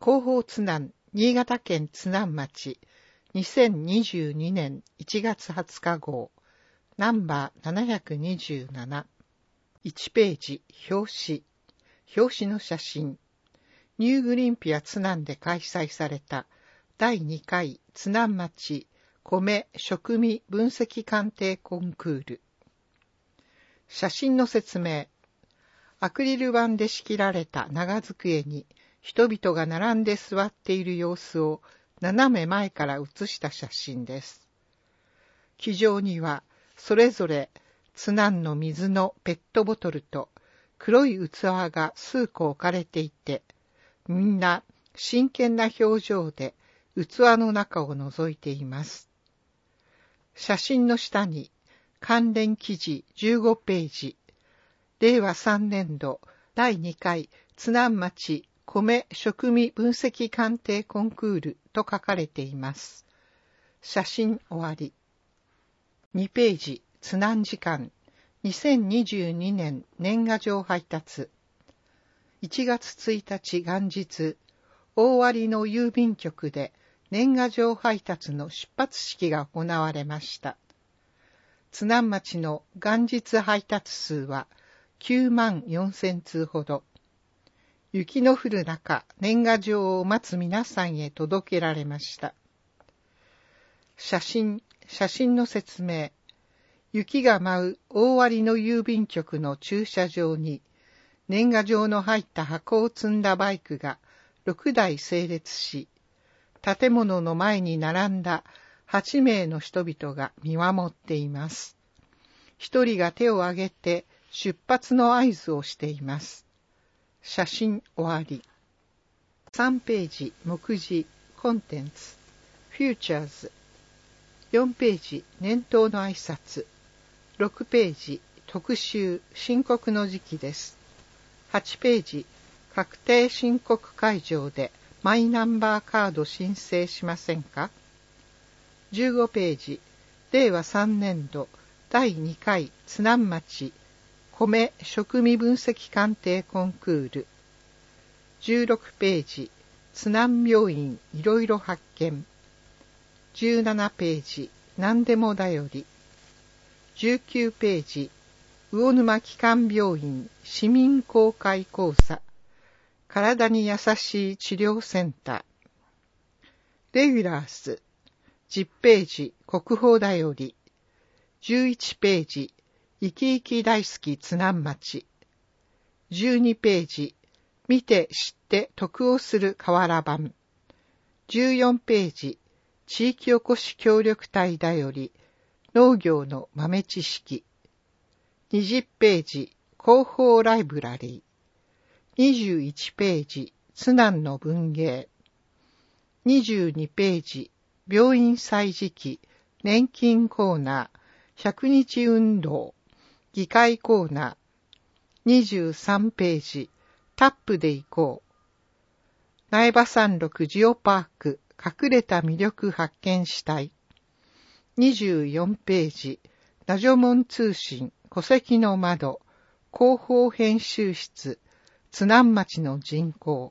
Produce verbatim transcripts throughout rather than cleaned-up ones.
広報津南、新潟県津南町、にせんにじゅうにねんいちがつはつか号、ナンバーななひゃくにじゅうなな。いちページ、表紙。表紙の写真。ニューグリンピア津南で開催されただいにかい津南町米食味分析鑑定コンクール。写真の説明。アクリル板で仕切られた長机に人々が並んで座っている様子を斜め前から写した写真です。機上にはそれぞれ津南の水のペットボトルと黒い器が数個置かれていて、みんな真剣な表情で器の中を覗いています。写真の下に関連記事じゅうごページ、れいわさんねんどだいにかい津南町米食味分析鑑定コンクールと書かれています。写真終わり。にページ、津南時間、にせんにじゅうにねん年賀状配達。いちがつついたち元日、大割の郵便局で年賀状配達の出発式が行われました。津南町の元日配達数はきゅうまんよんせんつうほど。雪の降る中、年賀状を待つ皆さんへ届けられました。写真、写真の説明。雪が舞う大割の郵便局の駐車場に、年賀状の入った箱を積んだバイクがろくだい整列し、建物の前に並んだはちめいの人々が見守っています。一人が手を挙げて出発の合図をしています。写真終わり。さんページ、目次、コンテンツ、フューチャーズ。よんページ、年頭の挨拶。ろくページ、特集、申告の時期です。はちページ、確定申告会場でマイナンバーカード申請しませんか？じゅうごページ、れいわさんねんどだいにかい津南町米食味分析鑑定コンクール。じゅうろくページ、津南病院いろいろ発見。じゅうななページ、何でもだより。じゅうきゅうページ、魚沼基幹病院市民公開講座。体に優しい治療センター。レギュラース。じゅっページ、国宝だより。じゅういちページ、生き生き大好き津南町。じゅうにページ、見て知って得をする河原版。じゅうよんページ、地域おこし協力隊だより、農業の豆知識。にじゅっページ、広報ライブラリー。にじゅういちページ、津南の文芸。にじゅうにページ、病院歳時記、年金コーナー、ひゃくにち運動、議会コーナー。にじゅうさんページ、タップで行こう。苗場山麓ジオパーク、隠れた魅力発見したい。にじゅうよんページ、ナジョモン通信、戸籍の窓、広報編集室、津南町の人口。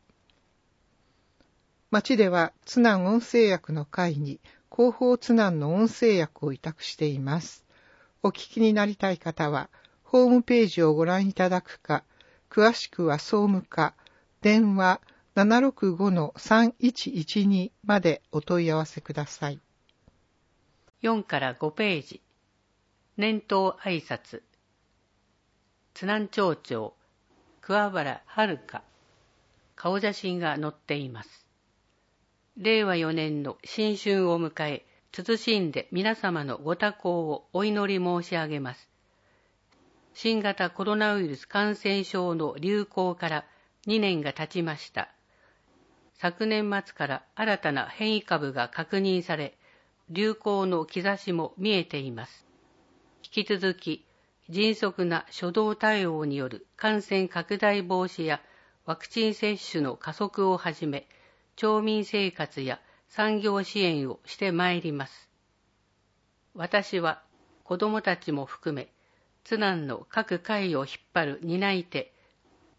町では津南音声訳の会に広報津南の音声訳を委託しています。お聞きになりたい方は、ホームページをご覧いただくか、詳しくは総務課、電話 ななろくごのさんいちいちに までお問い合わせください。 よんからごページ、年頭挨拶。津南町長、桑原遥、顔写真が載っています。れいわよねんの新春を迎え、謹んで皆様のご多幸をお祈り申し上げます。新型コロナウイルス感染症の流行からにねんが経ちました。昨年末から新たな変異株が確認され、流行の兆しも見えています。引き続き、迅速な初動対応による感染拡大防止やワクチン接種の加速をはじめ、町民生活や産業支援をしてまいります。私は子どもたちも含め、津南の各会を引っ張る担い手、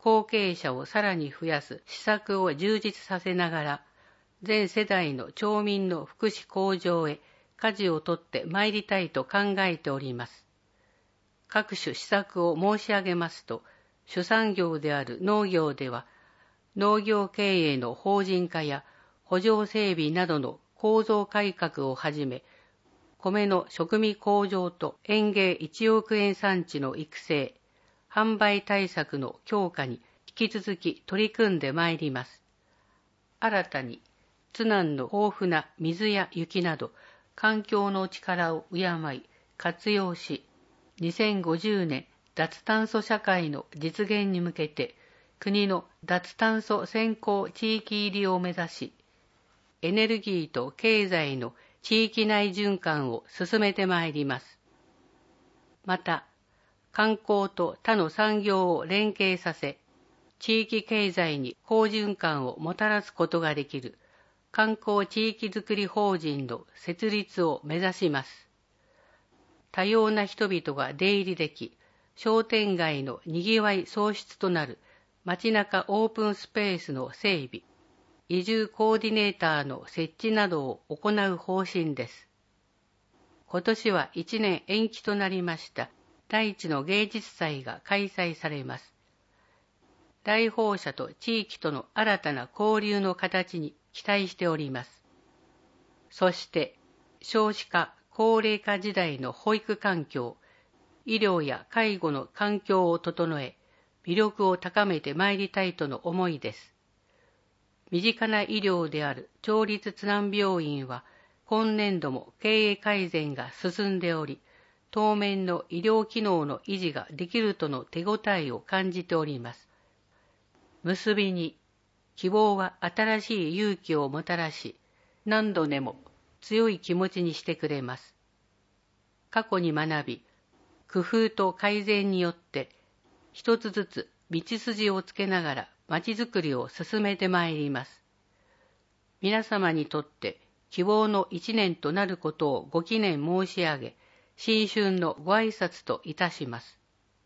後継者をさらに増やす施策を充実させながら、全世代の町民の福祉向上へ舵を取ってまいりたいと考えております。各種施策を申し上げますと、主産業である農業では、農業経営の法人化や補助整備などの構造改革をはじめ、米の食味向上と園芸いちおくえん産地の育成、販売対策の強化に引き続き取り組んでまいります。新たに、津南の豊富な水や雪など、環境の力を敬い、活用し、にせんごじゅうねん脱炭素社会の実現に向けて、国の脱炭素先行地域入りを目指し、エネルギーと経済の地域内循環を進めてまいります。また、観光と他の産業を連携させ、地域経済に好循環をもたらすことができる観光地域づくり法人の設立を目指します。多様な人々が出入りでき、商店街のにぎわい創出となる街中オープンスペースの整備、移住コーディネーターの設置などを行う方針です。今年はいちねん延期となりました第一の芸術祭が開催されます。来訪者と地域との新たな交流の形に期待しております。そして、少子化、高齢化時代の保育環境、医療や介護の環境を整え、魅力を高めてまいりたいとの思いです。身近な医療である町立津南病院は、今年度も経営改善が進んでおり、当面の医療機能の維持ができるとの手応えを感じております。結びに、希望は新しい勇気をもたらし、何度でも強い気持ちにしてくれます。過去に学び、工夫と改善によって、一つずつ道筋をつけながら街づくりを進めてまいります。皆様にとって希望の一年となることをご祈念申し上げ、新春のご挨拶といたします。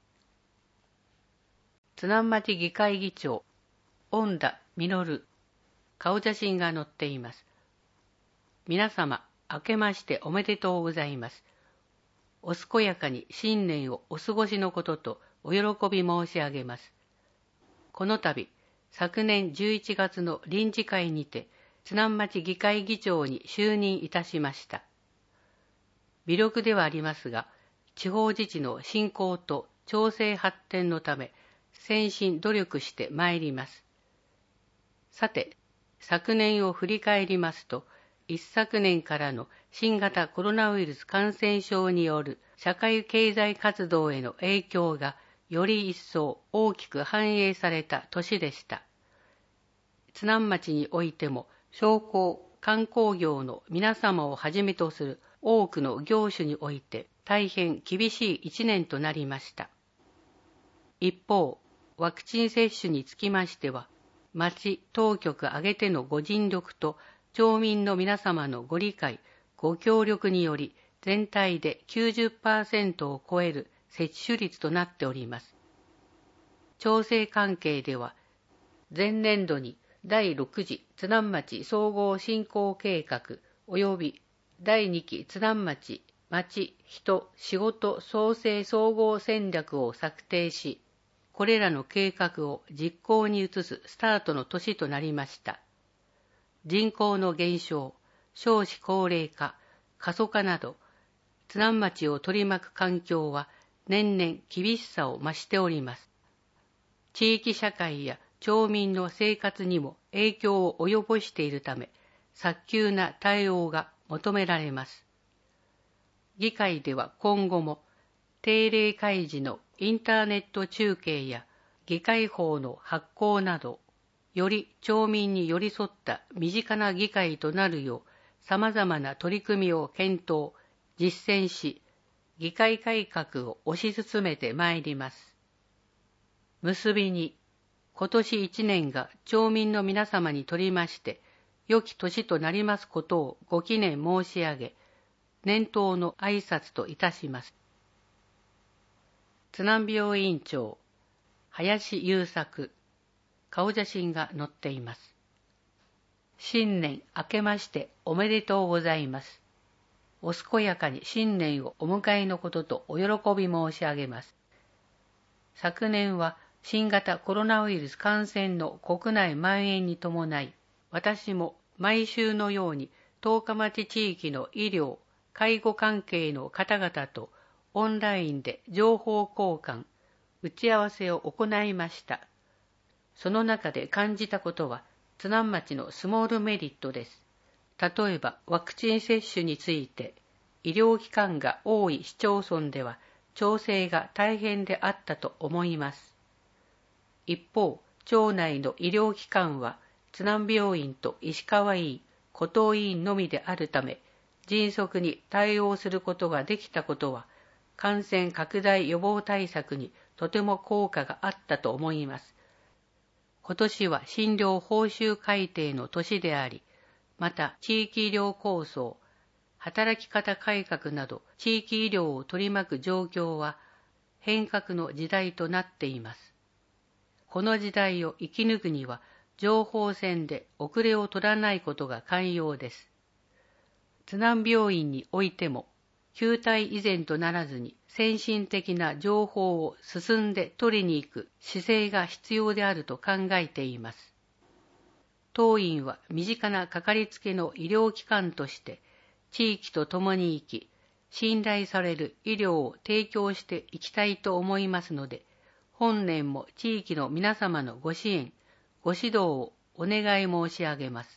津南町議会議長、恩田実、顔写真が載っています。皆様、明けましておめでとうございます。お健やかに新年をお過ごしのこととお喜び申し上げます。この度、昨年じゅういちがつの臨時会にて、津南町議会議長に就任いたしました。微力ではありますが、地方自治の振興と町政発展のため、専心努力してまいります。さて、昨年を振り返りますと、一昨年からの新型コロナウイルス感染症による社会経済活動への影響がより一層大きく反映された年でした。津南町においても、商工、観光業の皆様をはじめとする多くの業種において大変厳しい一年となりました。一方、ワクチン接種につきましては、町当局挙げてのご尽力と町民の皆様のご理解、ご協力により全体で きゅうじゅっパーセント を超える接種率となっております。町政関係では、前年度にだいろく次津南町総合振興計画及びだいに期津南町町人仕事創生総合戦略を策定し、これらの計画を実行に移すスタートの年となりました。人口の減少、少子高齢化、過疎化など、津南町を取り巻く環境は年々厳しさを増しております。地域社会や町民の生活にも影響を及ぼしているため、早急な対応が求められます。議会では今後も、定例会時のインターネット中継や議会法の発行など、より町民に寄り添った身近な議会となるよう、様々な取り組みを検討、実践し、議会改革を推し進めてまいります。結びに、今年一年が町民の皆様にとりまして、良き年となりますことをご祈念申し上げ、年頭の挨拶といたします。津南病院長、 林優作、顔写真が載っています。新年明けましておめでとうございます。お健やかに新年をお迎えのこととお喜び申し上げます。昨年は新型コロナウイルス感染の国内蔓延に伴い、私も毎週のように十日町地域の医療、介護関係の方々とオンラインで情報交換、打ち合わせを行いました。その中で感じたことは、津南町のスモールメリットです。例えばワクチン接種について、医療機関が多い市町村では調整が大変であったと思います。一方、町内の医療機関は津南病院と石川医院、湖東医院のみであるため、迅速に対応することができたことは、感染拡大予防対策にとても効果があったと思います。今年は診療報酬改定の年であり、また地域医療構想、働き方改革など地域医療を取り巻く状況は変革の時代となっています。この時代を生き抜くには情報戦で遅れを取らないことが肝要です。津南病院においても、旧態依然とならずに先進的な情報を進んで取りに行く姿勢が必要であると考えています。当院は身近なかかりつけの医療機関として地域と共に生き、信頼される医療を提供していきたいと思いますので、本年も地域の皆様のご支援、ご指導をお願い申し上げます。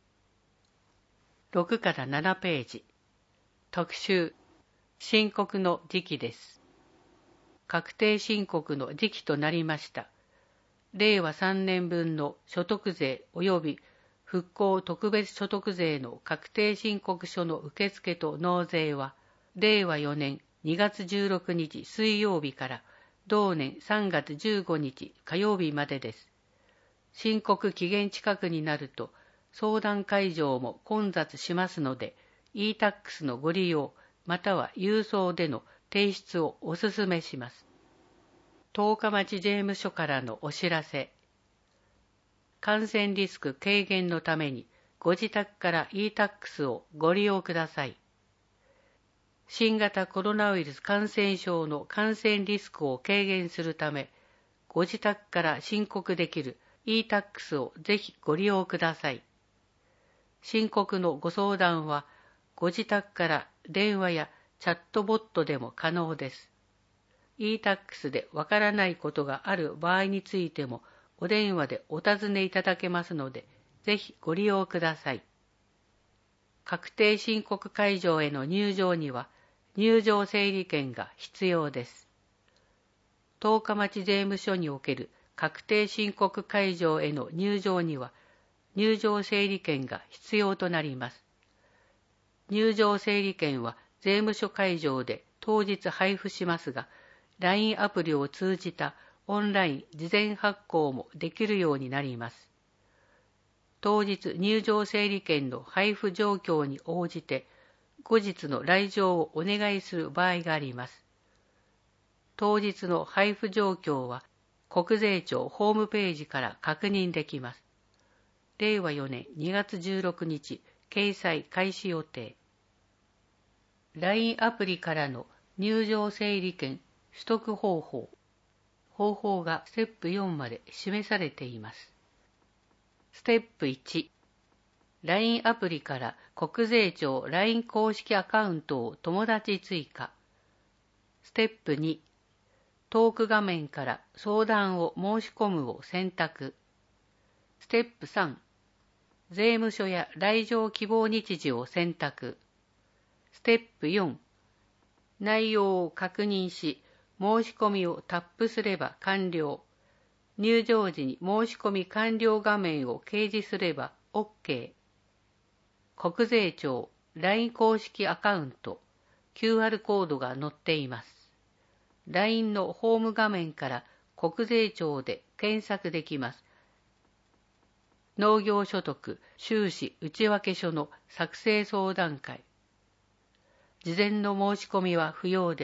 ろくからななページ。特集、申告の時期です。確定申告の時期となりました。れいわさんねんぶんの所得税及び復興特別所得税の確定申告書の受付と納税は、れいわよねんにがつじゅうろくにち水曜日から同年さんがつじゅうごにち火曜日までです。申告期限近くになると、相談会場も混雑しますので、イータックス のご利用、または郵送での提出をお勧めします。十日町税務署からのお知らせ。感染リスク軽減のために、ご自宅から イータックス をご利用ください。新型コロナウイルス感染症の感染リスクを軽減するため、ご自宅から申告できる イータックス をぜひご利用ください。申告のご相談は、ご自宅から電話やチャットボットでも可能です。イータックス でわからないことがある場合についても、お電話でお尋ねいただけますので、ぜひご利用ください。確定申告会場への入場には、入場整理券が必要です。十日町税務署における確定申告会場への入場には、入場整理券が必要となります。入場整理券は税務署会場で当日配布しますが、ライン アプリを通じたオンライン事前発行もできるようになります。当日入場整理券の配布状況に応じて、後日の来場をお願いする場合があります。当日の配布状況は、国税庁ホームページから確認できます。れいわよねんにがつじゅうろくにち、掲載開始予定。ライン アプリからの入場整理券取得方法。方法がステップよんまで示されています。ステップいち、ライン アプリから国税庁 ライン 公式アカウントを友達追加。ステップに、トーク画面から相談を申し込むを選択。ステップさん、税務署や来場希望日時を選択。ステップよん、内容を確認し、申し込みをタップすれば完了。入場時に申し込み完了画面を掲示すれば OK。国税庁 ライン 公式アカウント、キューアール コードが載っています。ライン のホーム画面から国税庁で検索できます。農業所得収支内訳書の作成相談会。事前の申し込みは不要で、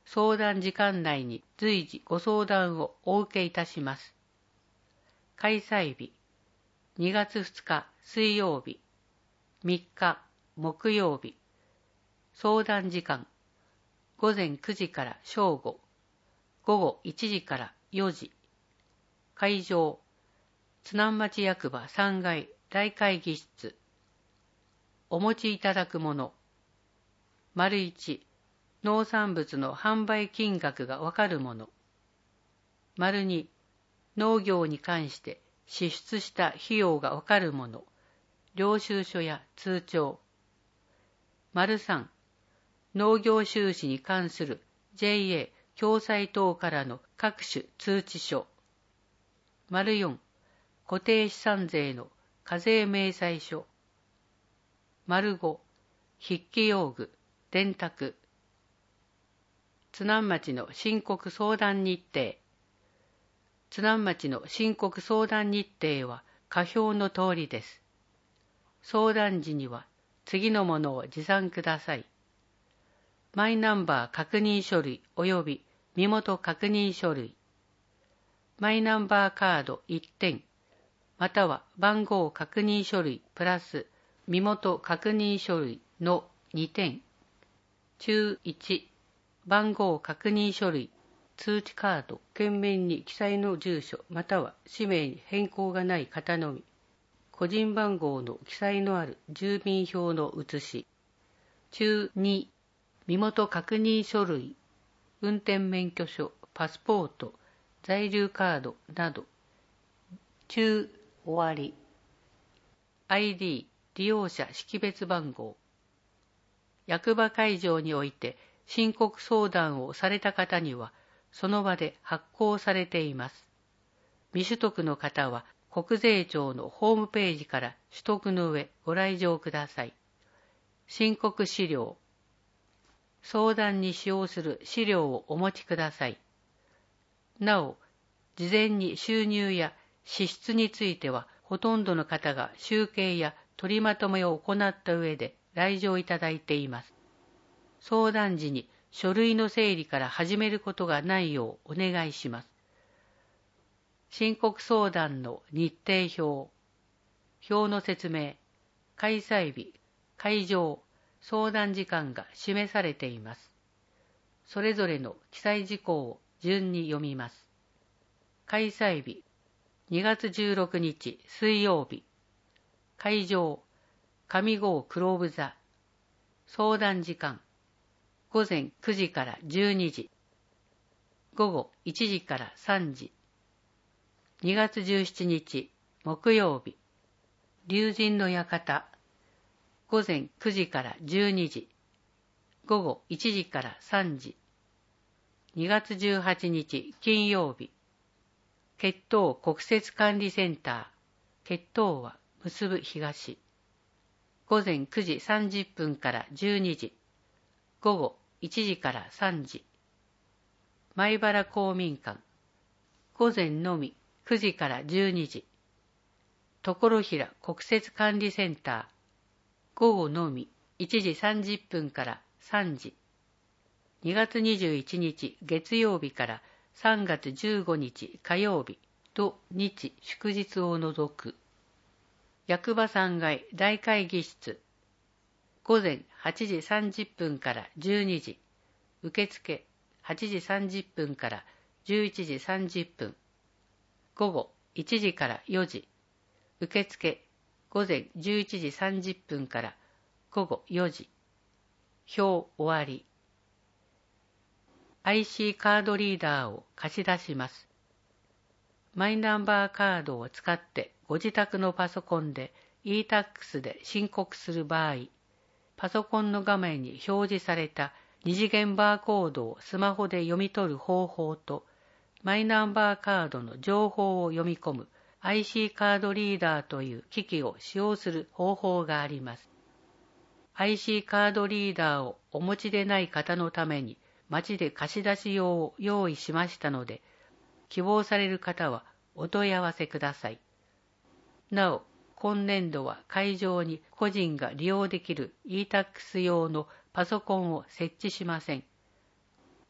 相談時間内に随時ご相談をお受けいたします。開催日、にがつふつか水曜日、みっか木曜日。相談時間、ごぜんくじから正午、ごごいちじからよじ。会場、津南町役場さんがい大会議室。お持ちいただくもの。丸いち、農産物の販売金額がわかるもの。丸に、農業に関して支出した費用がわかるもの。領収書や通帳。丸さん、農業収支に関する ジェイエー 共済等からの各種通知書。丸よん、固定資産税の課税明細書。丸ご、筆記用具、電卓。津南町の申告相談日程。津南町の申告相談日程は下表の通りです。相談時には次のものを持参ください。マイナンバー確認書類及び身元確認書類。マイナンバーカードいってん、または番号確認書類プラス身元確認書類のにてん。中いち、番号確認書類、通知カード、件面に記載の住所または氏名に変更がない方のみ。個人番号の記載のある住民票の写し。中に、身元確認書類、運転免許証、パスポート、在留カードなど。中終わり。アイディー、利用者識別番号。役場会場において申告相談をされた方には、その場で発行されています。未取得の方は、国税庁のホームページから取得の上ご来場ください。申告資料。相談に使用する資料をお持ちください。なお、事前に収入や支出については、ほとんどの方が集計や取りまとめを行った上で来場いただいています。相談時に書類の整理から始めることがないようお願いします。申告相談の日程表。表の説明。開催日、会場、相談時間が示されています。それぞれの記載事項を順に読みます。開催日、にがつじゅうろくにち水曜日。会場、上郷黒部座。相談時間、ごぜんくじからじゅうにじ。ごごいちじからさんじ。にがつじゅうしちにち木曜日。龍神の館。ごぜんくじからじゅうにじ。ごごいちじからさんじ。にがつじゅうはちにち金曜日。血統国設管理センター。血統は結ぶ東。ごぜんくじさんじゅっぷんからじゅうにじ。ごごいちじからさんじ。米原公民館。午前のみくじからじゅうにじ。所平国設管理センター。午後のみいちじさんじゅっぷんからさんじ。にがつにじゅういちにち月曜日からさんがつじゅうごにち火曜日と日祝日を除く。役場さんがい大会議室。午前はちじさんじゅっぷんからじゅうにじ。受付はちじさんじゅっぷんからじゅういちじさんじゅっぷん。午後いちじからよじ。受付午前じゅういちじさんじゅっぷんからごごよじ。表終わり。アイシー カードリーダーを貸し出します。マイナンバーカードを使ってご自宅のパソコンで イータックス で申告する場合、パソコンの画面に表示された二次元バーコードをスマホで読み取る方法と、マイナンバーカードの情報を読み込む アイシー カードリーダーという機器を使用する方法があります。アイシー カードリーダーをお持ちでない方のために町で貸し出し用を用意しましたので、希望される方はお問い合わせください。なお、今年度は会場に個人が利用できる イータックス 用のパソコンを設置しません。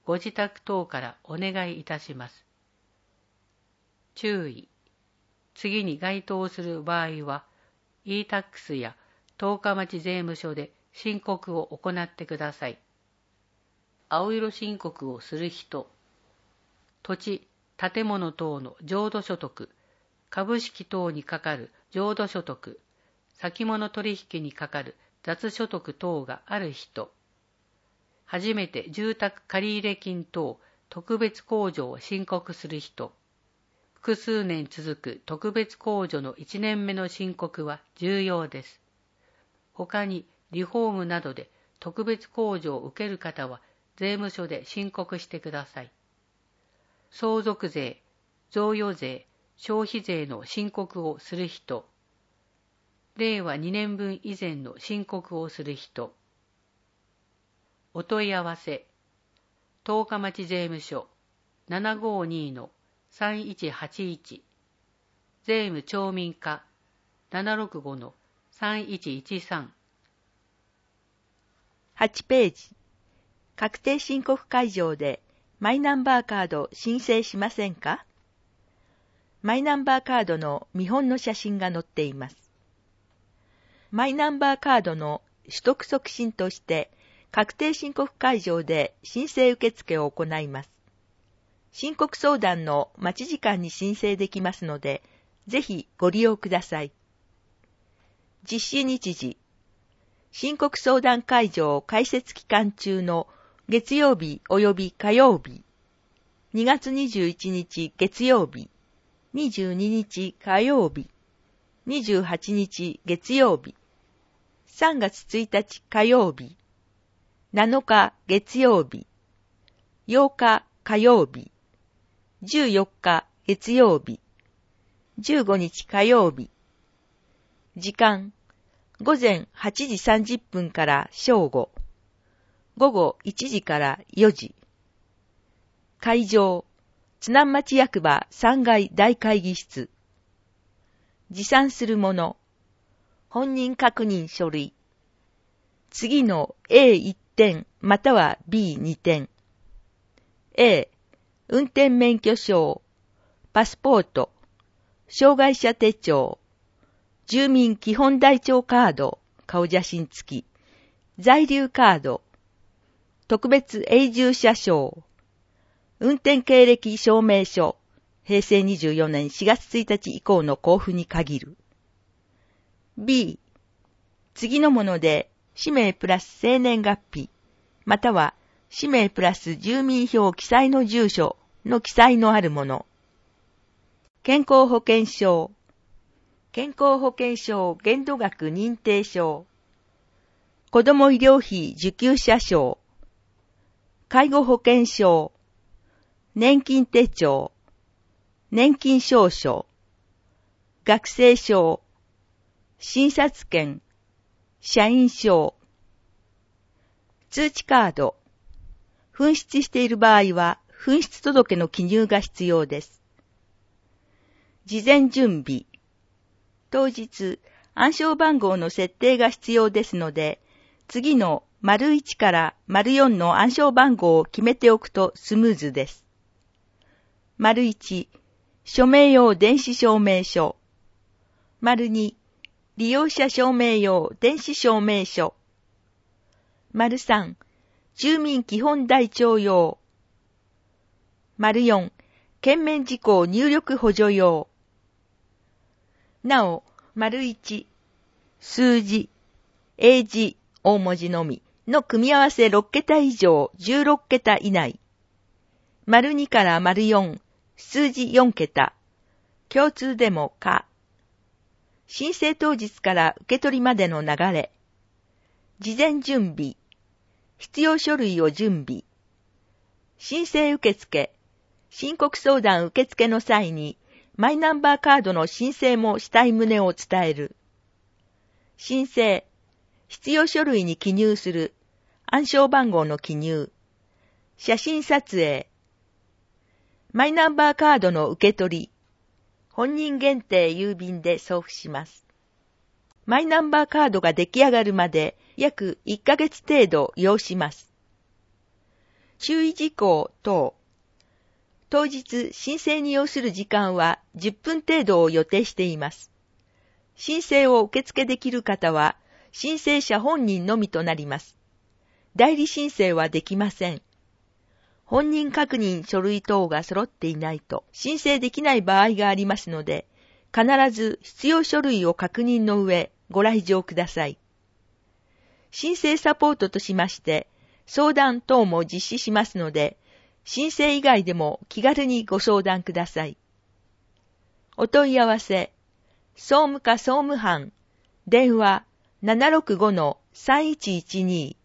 ご自宅等からお願いいたします。注意。次に該当する場合は、イータックス や十日町税務署で申告を行ってください。青色申告をする人、土地、建物等の譲渡所得、株式等にかかる譲渡所得、先物取引にかかる雑所得等がある人、初めて住宅借入金等特別控除を申告する人、複数年続く特別控除のいちねんめの申告は重要です。他にリフォームなどで特別控除を受ける方は税務署で申告してください。相続税、贈与税、消費税の申告をする人、れいわにねんぶん以前の申告をする人、お問い合わせ、十日町税務署 ななごーにーのさんいちはちいち、税務町民課 ななろくごのさんいちいちさん。 はちページ。確定申告会場でマイナンバーカード申請しませんか？マイナンバーカードの見本の写真が載っています。マイナンバーカードの取得促進として確定申告会場で申請受付を行います。申告相談の待ち時間に申請できますので、ぜひご利用ください。実施日時、申告相談会場開設期間中の月曜日及び火曜日、にがつにじゅういちにち月曜日、にじゅうににち火曜日、にじゅうはちにち月曜日、さんがつついたち火曜日、なのか月曜日、ようか火曜日、じゅうよっか月曜日、じゅうごにち火曜日。時間、ごぜんはちじさんじゅっぷんから正午、ごごいちじからよじ。会場、津南町役場さんがい大会議室。持参するもの、本人確認書類。次の エーいってん または ビーにてん。A、運転免許証、パスポート、障害者手帳、住民基本台帳カード、顔写真付き、在留カード、特別永住者証、運転経歴証明書、へいせいにじゅうよねんしがつついたち以降の交付に限る。B、次のもので、氏名プラス生年月日、または氏名プラス住民票記載の住所の記載のあるもの。健康保険証、健康保険証限度額認定証、子ども医療費受給者証、介護保険証、年金手帳、年金証書、学生証、診察券、社員証、通知カード、紛失している場合は紛失届の記入が必要です。事前準備、当日暗証番号の設定が必要ですので、次の丸いちから丸よんの暗証番号を決めておくとスムーズです。丸いち、署名用電子証明書。丸に、利用者証明用電子証明書。丸さん、住民基本台帳用。丸よん、券面事項入力補助用。なお、丸いち、数字、英字、大文字のみの組み合わせろっけた以上じゅうろっけた以内。丸にから丸よん、数字よんけた。共通でもか。申請当日から受け取りまでの流れ。事前準備。必要書類を準備。申請受付。申告相談受付の際に、マイナンバーカードの申請もしたい旨を伝える。申請。必要書類に記入する。暗証番号の記入。写真撮影。マイナンバーカードの受け取り。本人限定郵便で送付します。マイナンバーカードが出来上がるまで約いっかげつ程度要します。 注意事項等。当日申請に要する時間はじゅっぷん程度を予定しています。申請を受付できる方は申請者本人のみとなります。代理申請はできません。本人確認書類等が揃っていないと申請できない場合がありますので、必ず必要書類を確認の上ご来場ください。申請サポートとしまして、相談等も実施しますので、申請以外でも気軽にご相談ください。お問い合わせ、総務課総務班、電話 ななろくごのさんいちいちに。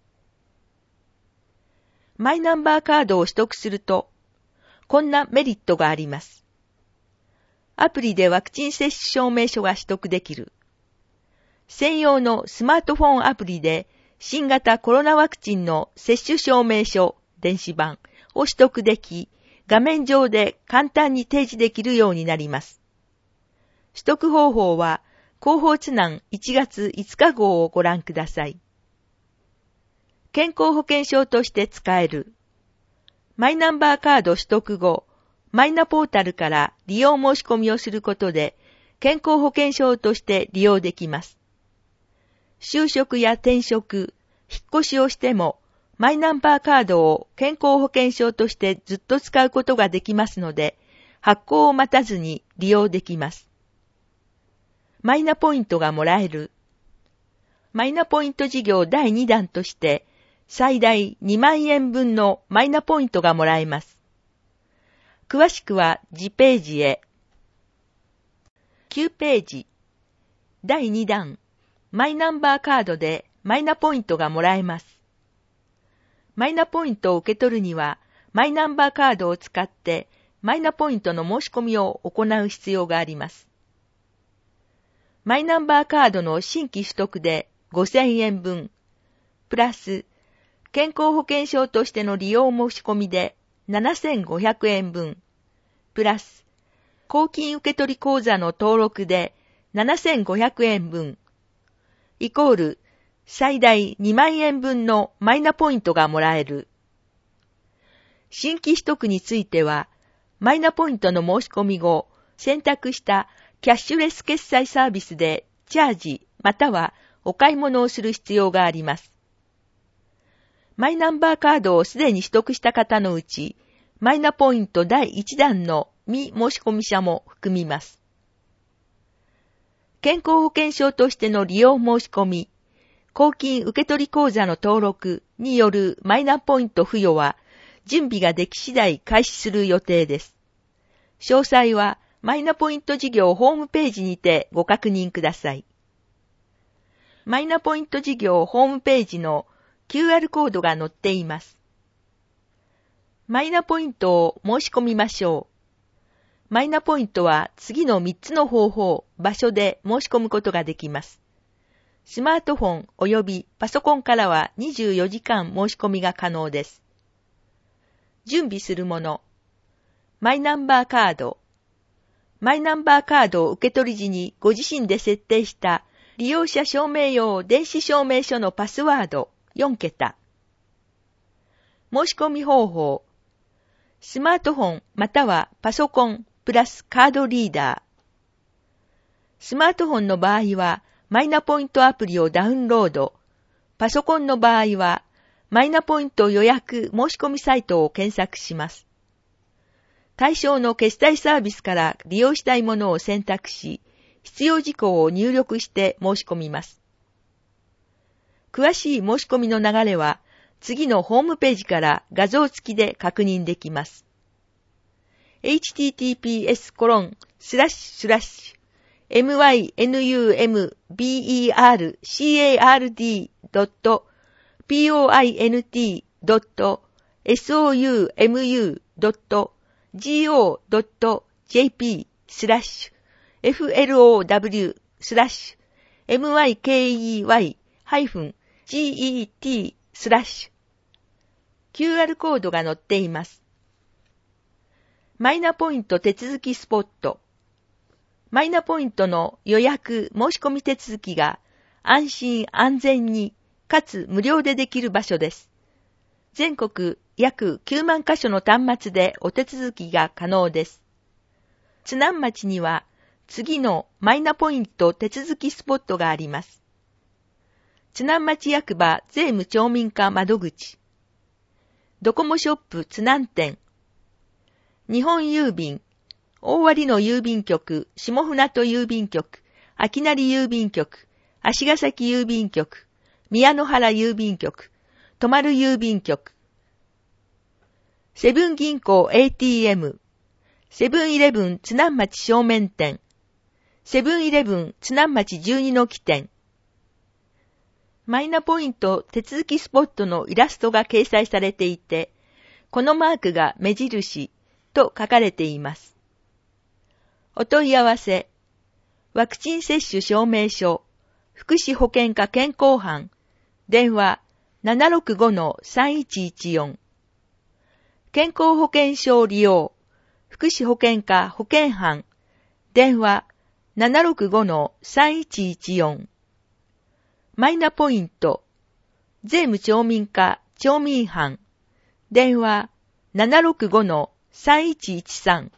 マイナンバーカードを取得すると、こんなメリットがあります。アプリでワクチン接種証明書が取得できる。専用のスマートフォンアプリで新型コロナワクチンの接種証明書、電子版を取得でき、画面上で簡単に提示できるようになります。取得方法は、広報津南いちがついつか号をご覧ください。健康保険証として使える。マイナンバーカード取得後、マイナポータルから利用申し込みをすることで、健康保険証として利用できます。就職や転職、引っ越しをしても、マイナンバーカードを健康保険証としてずっと使うことができますので、発行を待たずに利用できます。マイナポイントがもらえる。マイナポイント事業だいにだんとして、最大にまんえんぶんのマイナポイントがもらえます。詳しくは次ページへ。きゅうページ。だいにだん。マイナンバーカードでマイナポイントがもらえます。マイナポイントを受け取るには、マイナンバーカードを使ってマイナポイントの申し込みを行う必要があります。マイナンバーカードの新規取得でごせんえんぶん、プラス健康保険証としての利用申し込みでななせんごひゃくえんぶん、プラス公金受取口座の登録でななせんごひゃくえんぶん、イコール最大にまんえんぶんのマイナポイントがもらえる。新規取得については、マイナポイントの申し込み後、選択したキャッシュレス決済サービスでチャージまたはお買い物をする必要があります。マイナンバーカードをすでに取得した方のうち、マイナポイントだいいちだんの未申し込み者も含みます。健康保険証としての利用申し込み、公金受取口座の登録によるマイナポイント付与は、準備ができ次第開始する予定です。詳細は、マイナポイント事業ホームページにてご確認ください。マイナポイント事業ホームページの キューアール コードが載っています。マイナポイントを申し込みましょう。マイナポイントは次のみっつの方法、場所で申し込むことができます。スマートフォン及びパソコンからはにじゅうよじかん申し込みが可能です。準備するもの。マイナンバーカード。マイナンバーカードを受け取り時にご自身で設定した利用者証明用電子証明書のパスワードよんけた。申し込み方法。スマートフォンまたはパソコンプラスカードリーダー。スマートフォンの場合はマイナポイントアプリをダウンロード。パソコンの場合はマイナポイント予約申し込みサイトを検索します。対象の決済サービスから利用したいものを選択し、必要事項を入力して申し込みます。詳しい申し込みの流れは、次のホームページから画像付きで確認できます。エイチティーティーピーエスコロンスラッシュスラッシュエムワイエヌユーエムビーイーアールシーエーアールディードットピーオーアイエヌティードットエスオーユーエムユードットジーオードットジェーピー スラッシュ エフエルオーダブリュー スラッシュ エムワイケーイーワイ ハイフン ジーイーティー スラッシュ キューアール コードが載っています。マイナポイント手続きスポット。マイナポイントの予約申し込み手続きが安心安全にかつ無料でできる場所です。全国約きゅうまんかしょの端末でお手続きが可能です。津南町には次のマイナポイント手続きスポットがあります。津南町役場税務町民課窓口、ドコモショップ津南店、日本郵便、大割の郵便局、下船渡郵便局、秋成郵便局、足ヶ崎郵便局、宮野原郵便局、泊丸郵便局、セブン銀行 エーティーエム、セブンイレブン津南町正面店、セブンイレブン津南町じゅうにのき店、マイナポイント手続きスポットのイラストが掲載されていて、このマークが目印と書かれています。お問い合わせ、ワクチン接種証明書、福祉保健課健康班、電話 ななろくごのさんいちいちよん、健康保険証利用、福祉保健課保健班、電話 ななろくごのさんいちいちよん、マイナポイント、税務町民課町民班、電話 ななろくごのさんいちいちさん。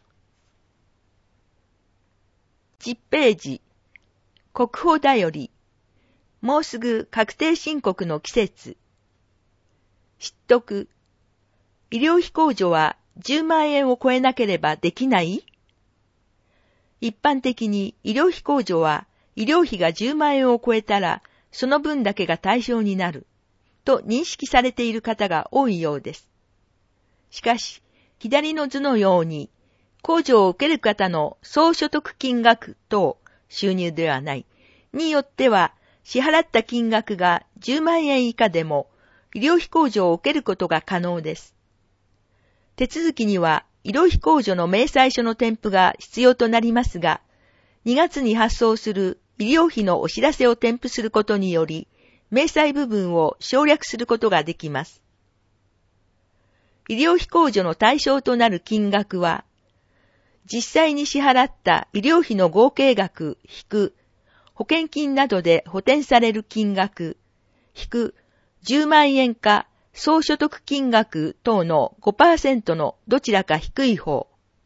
じゅっページ、国保だより、もうすぐ確定申告の季節。知っとく。医療費控除はじゅうまんえんを超えなければできない？一般的に医療費控除は医療費がじゅうまんえんを超えたらその分だけが対象になると認識されている方が多いようです。しかし、左の図のように控除を受ける方の総所得金額等収入ではないによっては支払った金額がじゅうまんえん以下でも医療費控除を受けることが可能です。手続きには医療費控除の明細書の添付が必要となりますが、にがつに発送する医療費のお知らせを添付することにより、明細部分を省略することができます。医療費控除の対象となる金額は、実際に支払った医療費の合計額引く保険金などで補填される金額引くじゅうまんえんか総所得金額等の ごパーセント のどちらか低い方。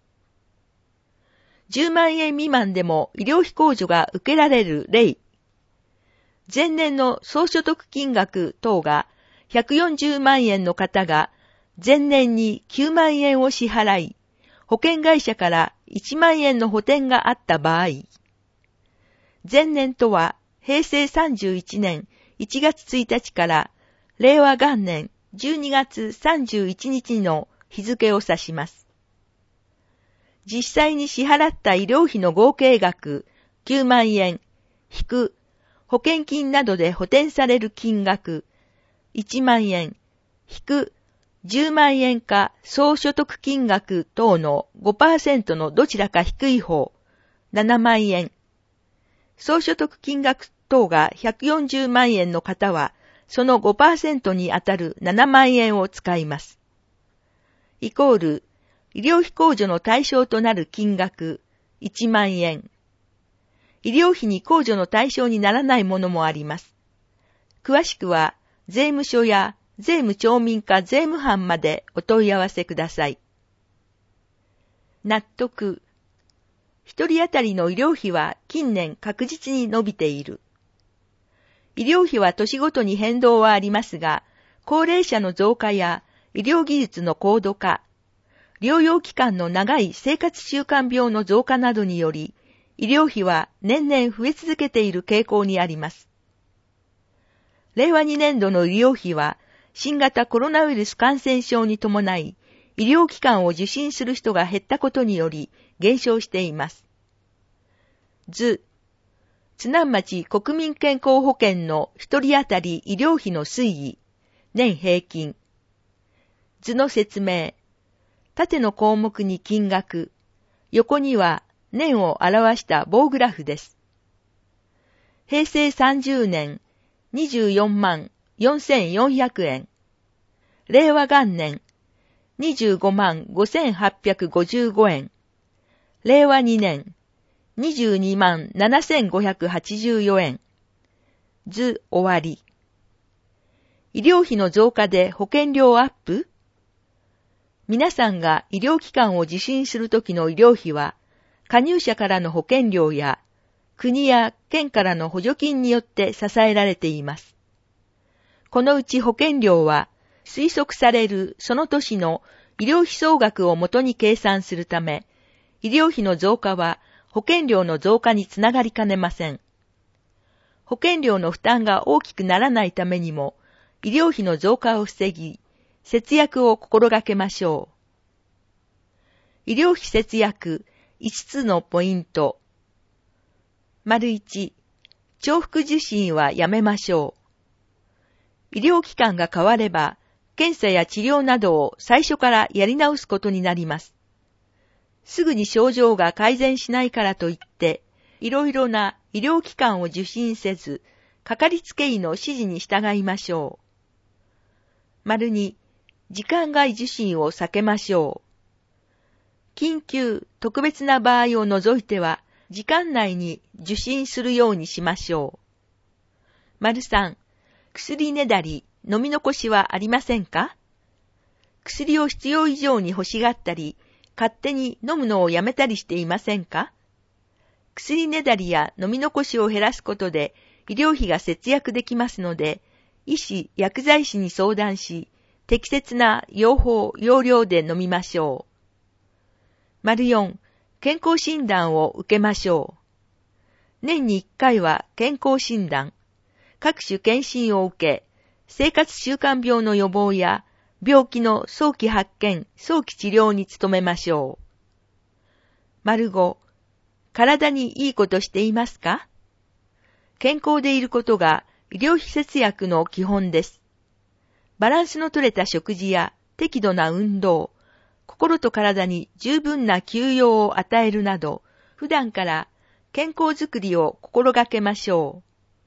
じゅうまんえん未満でも医療費控除が受けられる例。前年の総所得金額等がひゃくよんじゅうまんえんの方が前年にきゅうまんえんを支払い、保険会社からいちまんえんの補填があった場合、前年とはへいせいさんじゅういちねんいちがつついたちかられいわ元年じゅうにがつさんじゅういちにちの日付を指します。実際に支払った医療費の合計額きゅうまんえん引く保険金などで補填される金額いちまんえん引くじゅうまんえんか総所得金額等の ごパーセント のどちらか低い方ななまんえん。総所得金額等がひゃくよんじゅうまんえんの方はその ごパーセント にあたるななまんえんを使います。イコール医療費控除の対象となる金額いちまんえん。医療費に控除の対象にならないものもあります。詳しくは税務署や税務町民課税務班までお問い合わせください。納得。一人当たりの医療費は近年確実に伸びている。医療費は年ごとに変動はありますが、高齢者の増加や医療技術の高度化、療養期間の長い生活習慣病の増加などにより、医療費は年々増え続けている傾向にあります。れいわにねんどの医療費は、新型コロナウイルス感染症に伴い、医療機関を受診する人が減ったことにより減少しています。図、津南町国民健康保険の一人当たり医療費の推移、年平均。図の説明。縦の項目に金額、横には年を表した棒グラフです。へいせいさんじゅうねん、にじゅうよんまんよんせんよんひゃくえん。れいわ元年、にじゅうごまんごせんはっぴゃくごじゅうごえん。れいわにねん、にじゅうにまんななせんごひゃくはちじゅうよんえん。図終わり。医療費の増加で保険料アップ？ 皆さんが医療機関を受診するときの医療費は、加入者からの保険料や、国や県からの補助金によって支えられています。このうち保険料は、推測されるその年の医療費総額をもとに計算するため、医療費の増加は保険料の増加につながりかねません。保険料の負担が大きくならないためにも、医療費の増加を防ぎ、節約を心がけましょう。医療費節約いつつのポイント。丸いち、重複受診はやめましょう。医療機関が変われば、検査や治療などを最初からやり直すことになります。すぐに症状が改善しないからといって、いろいろな医療機関を受診せず、かかりつけ医の指示に従いましょう。丸に、時間外受診を避けましょう。緊急、特別な場合を除いては、時間内に受診するようにしましょう。丸さん、薬ねだり、飲み残しはありませんか？薬を必要以上に欲しがったり、勝手に飲むのをやめたりしていませんか？薬ねだりや飲み残しを減らすことで医療費が節約できますので、医師・薬剤師に相談し、適切な用法・用量で飲みましょう。丸よん、健康診断を受けましょう。年にいっかいは健康診断、各種検診を受け、生活習慣病の予防や病気の早期発見、早期治療に努めましょう。丸ご、体にいいことしていますか？健康でいることが医療費節約の基本です。バランスの取れた食事や適度な運動、心と体に十分な休養を与えるなど、普段から健康づくりを心がけましょう。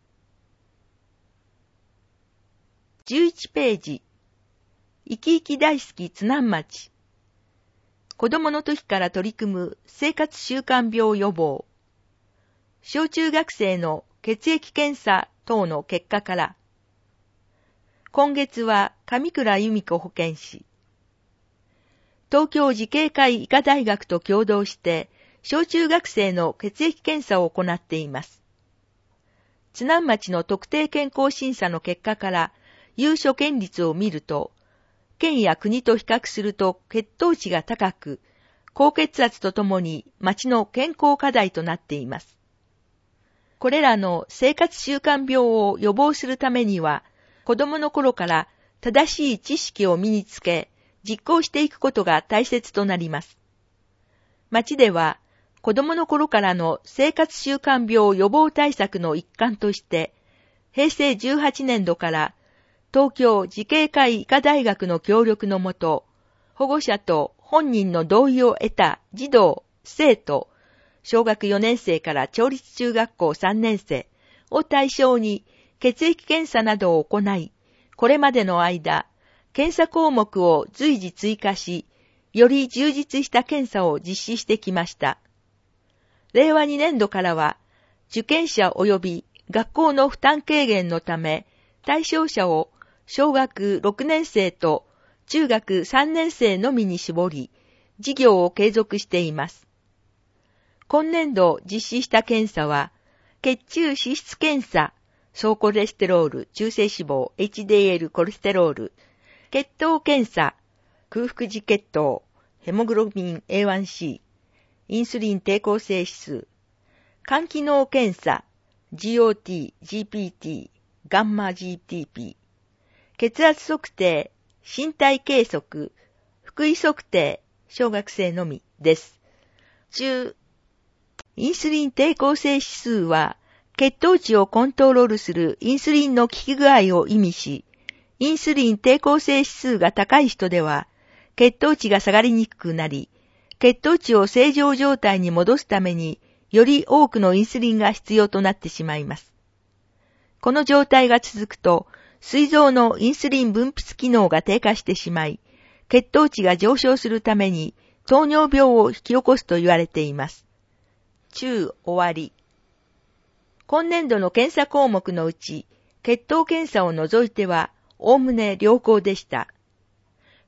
じゅういちページ、生き生き大好き津南町。子供の時から取り組む生活習慣病予防。小中学生の血液検査等の結果から。今月は上倉由美子保健師。東京慈恵会医科大学と共同して、小中学生の血液検査を行っています。津南町の特定健康審査の結果から、有所見率を見ると、県や国と比較すると血糖値が高く、高血圧とともに町の健康課題となっています。これらの生活習慣病を予防するためには、子供の頃から正しい知識を身につけ、実行していくことが大切となります。町では、子供の頃からの生活習慣病予防対策の一環として、へいせいじゅうはちねんどから東京慈恵会医科大学の協力のもと、保護者と本人の同意を得た児童、生徒、小学よねんせいから町立中学校さんねんせいを対象に血液検査などを行い、これまでの間、検査項目を随時追加し、より充実した検査を実施してきました。れいわにねんどからは、受験者及び学校の負担軽減のため、対象者を小学ろくねんせいと中学さんねんせいのみに絞り、事業を継続しています。今年度実施した検査は、血中脂質検査、総コレステロール、中性脂肪、エイチディーエル コレステロール、血糖検査、空腹時血糖、ヘモグロビン エーワンシー、インスリン抵抗性指数、肝機能検査、ジーオーティー、ジーピーティー、ガンマ ジーティーピー、血圧測定、身体計測、腹囲測定、小学生のみです。中、インスリン抵抗性指数は、血糖値をコントロールするインスリンの効き具合を意味し、インスリン抵抗性指数が高い人では、血糖値が下がりにくくなり、血糖値を正常状態に戻すために、より多くのインスリンが必要となってしまいます。この状態が続くと、膵臓のインスリン分泌機能が低下してしまい、血糖値が上昇するために糖尿病を引き起こすと言われています。中終わり。今年度の検査項目のうち、血糖検査を除いては、おおむね良好でした。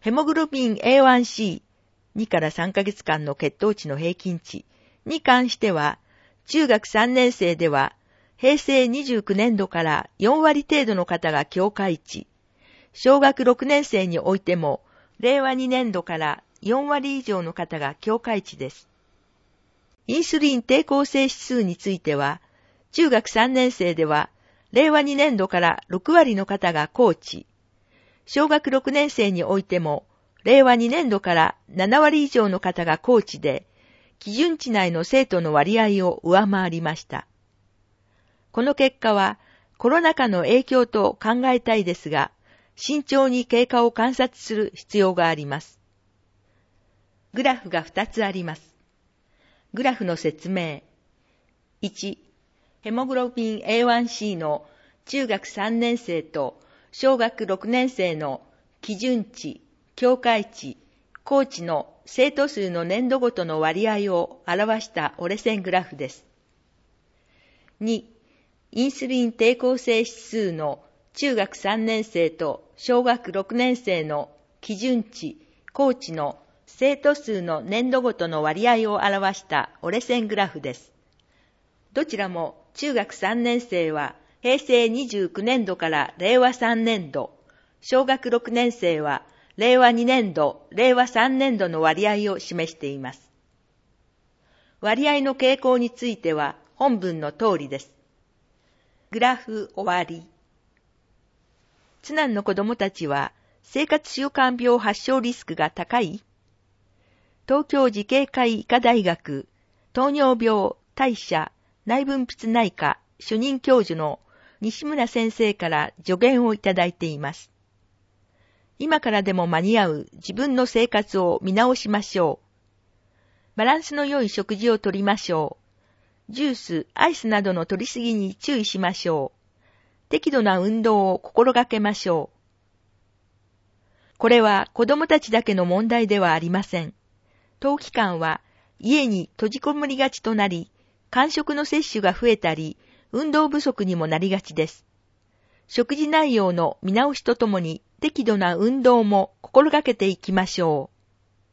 ヘモグロビン エーワンシー、にからさんかげつかんの血糖値の平均値に関しては、中学さんねん生では、平成にじゅうきゅうねんどからよんわり程度の方が境界値、小学ろくねん生においても、れいわにねんどからよんわり以上の方が境界値です。インスリン抵抗性指数については、中学さんねん生では、れいわにねんどからろくわりの方が高値、小学ろくねん生においても、れいわにねんどからななわり以上の方が高値で、基準値内の生徒の割合を上回りました。この結果は、コロナ禍の影響と考えたいですが、慎重に経過を観察する必要があります。グラフがふたつあります。グラフの説明。いち、ヘモグロビン エーワンシー の中学さんねん生と小学ろくねん生の基準値、境界値、高値の生徒数の年度ごとの割合を表した折れ線グラフです。に、インスリン抵抗性指数の中学さんねん生と小学ろくねん生の基準値、高値の生徒数の年度ごとの割合を表した折れ線グラフです。どちらも中学さんねん生は平成にじゅうきゅうねんどかられいわさんねんど、小学ろくねん生はれいわにねんど、れいわさんねんどの割合を示しています。割合の傾向については本文の通りです。グラフ終わり。津南の子供たちは生活習慣病発症リスクが高い？東京慈恵会医科大学糖尿病代謝内分泌内科主任教授の西村先生から助言をいただいています。今からでも間に合う自分の生活を見直しましょう。バランスの良い食事をとりましょう。ジュース、アイスなどの摂りすぎに注意しましょう。適度な運動を心がけましょう。これは子供たちだけの問題ではありません。当期間は家に閉じこもりがちとなり、間食の摂取が増えたり、運動不足にもなりがちです。食事内容の見直しとともに適度な運動も心がけていきましょう。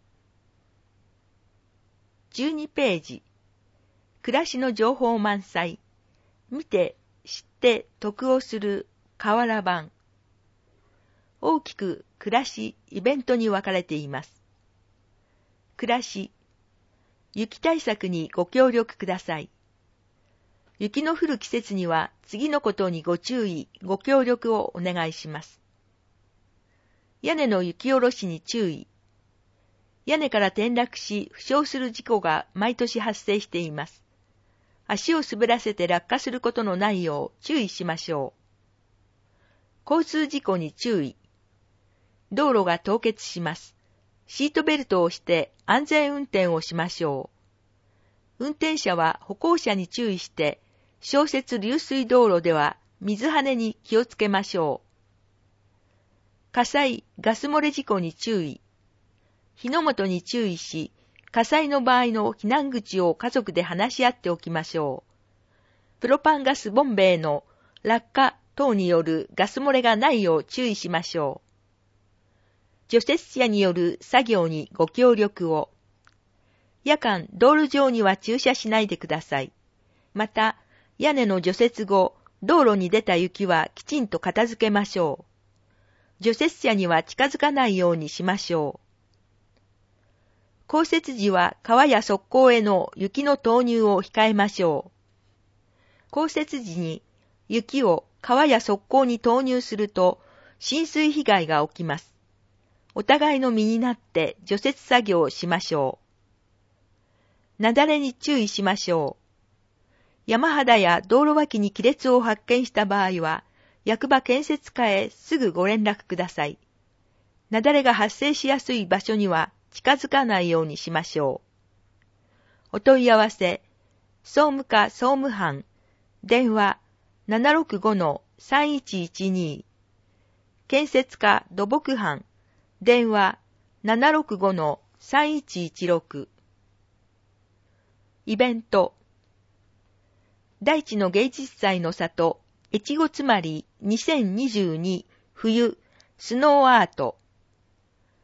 じゅうにページ。暮らしの情報満載。見て、知って、得をする瓦版。大きく暮らし、イベントに分かれています。暮らし。雪対策にご協力ください。雪の降る季節には次のことにご注意、ご協力をお願いします。屋根の雪下ろしに注意。屋根から転落し負傷する事故が毎年発生しています。足を滑らせて落下することのないよう注意しましょう。交通事故に注意。道路が凍結します。シートベルトをして安全運転をしましょう。運転者は歩行者に注意して、小雪流水道路では水はねに気をつけましょう。火災、ガス漏れ事故に注意。火の元に注意し、火災の場合の避難口を家族で話し合っておきましょう。プロパンガスボンベへの落下等によるガス漏れがないよう注意しましょう。除雪車による作業にご協力を。夜間、道路上には駐車しないでください。また、屋根の除雪後、道路に出た雪はきちんと片付けましょう。除雪車には近づかないようにしましょう。降雪時は川や側溝への雪の投入を控えましょう。降雪時に雪を川や側溝に投入すると浸水被害が起きます。お互いの身になって除雪作業をしましょう。雪崩に注意しましょう。山肌や道路脇に亀裂を発見した場合は、役場建設課へすぐご連絡ください。雪崩が発生しやすい場所には近づかないようにしましょう。お問い合わせ、総務課総務班、電話 ななろくごのさんいちいちに、建設課土木班、電話 ななろくごのさんいちいちろく。イベント。大地の芸術祭の里、越後つまりにせんにじゅうに冬スノーアート。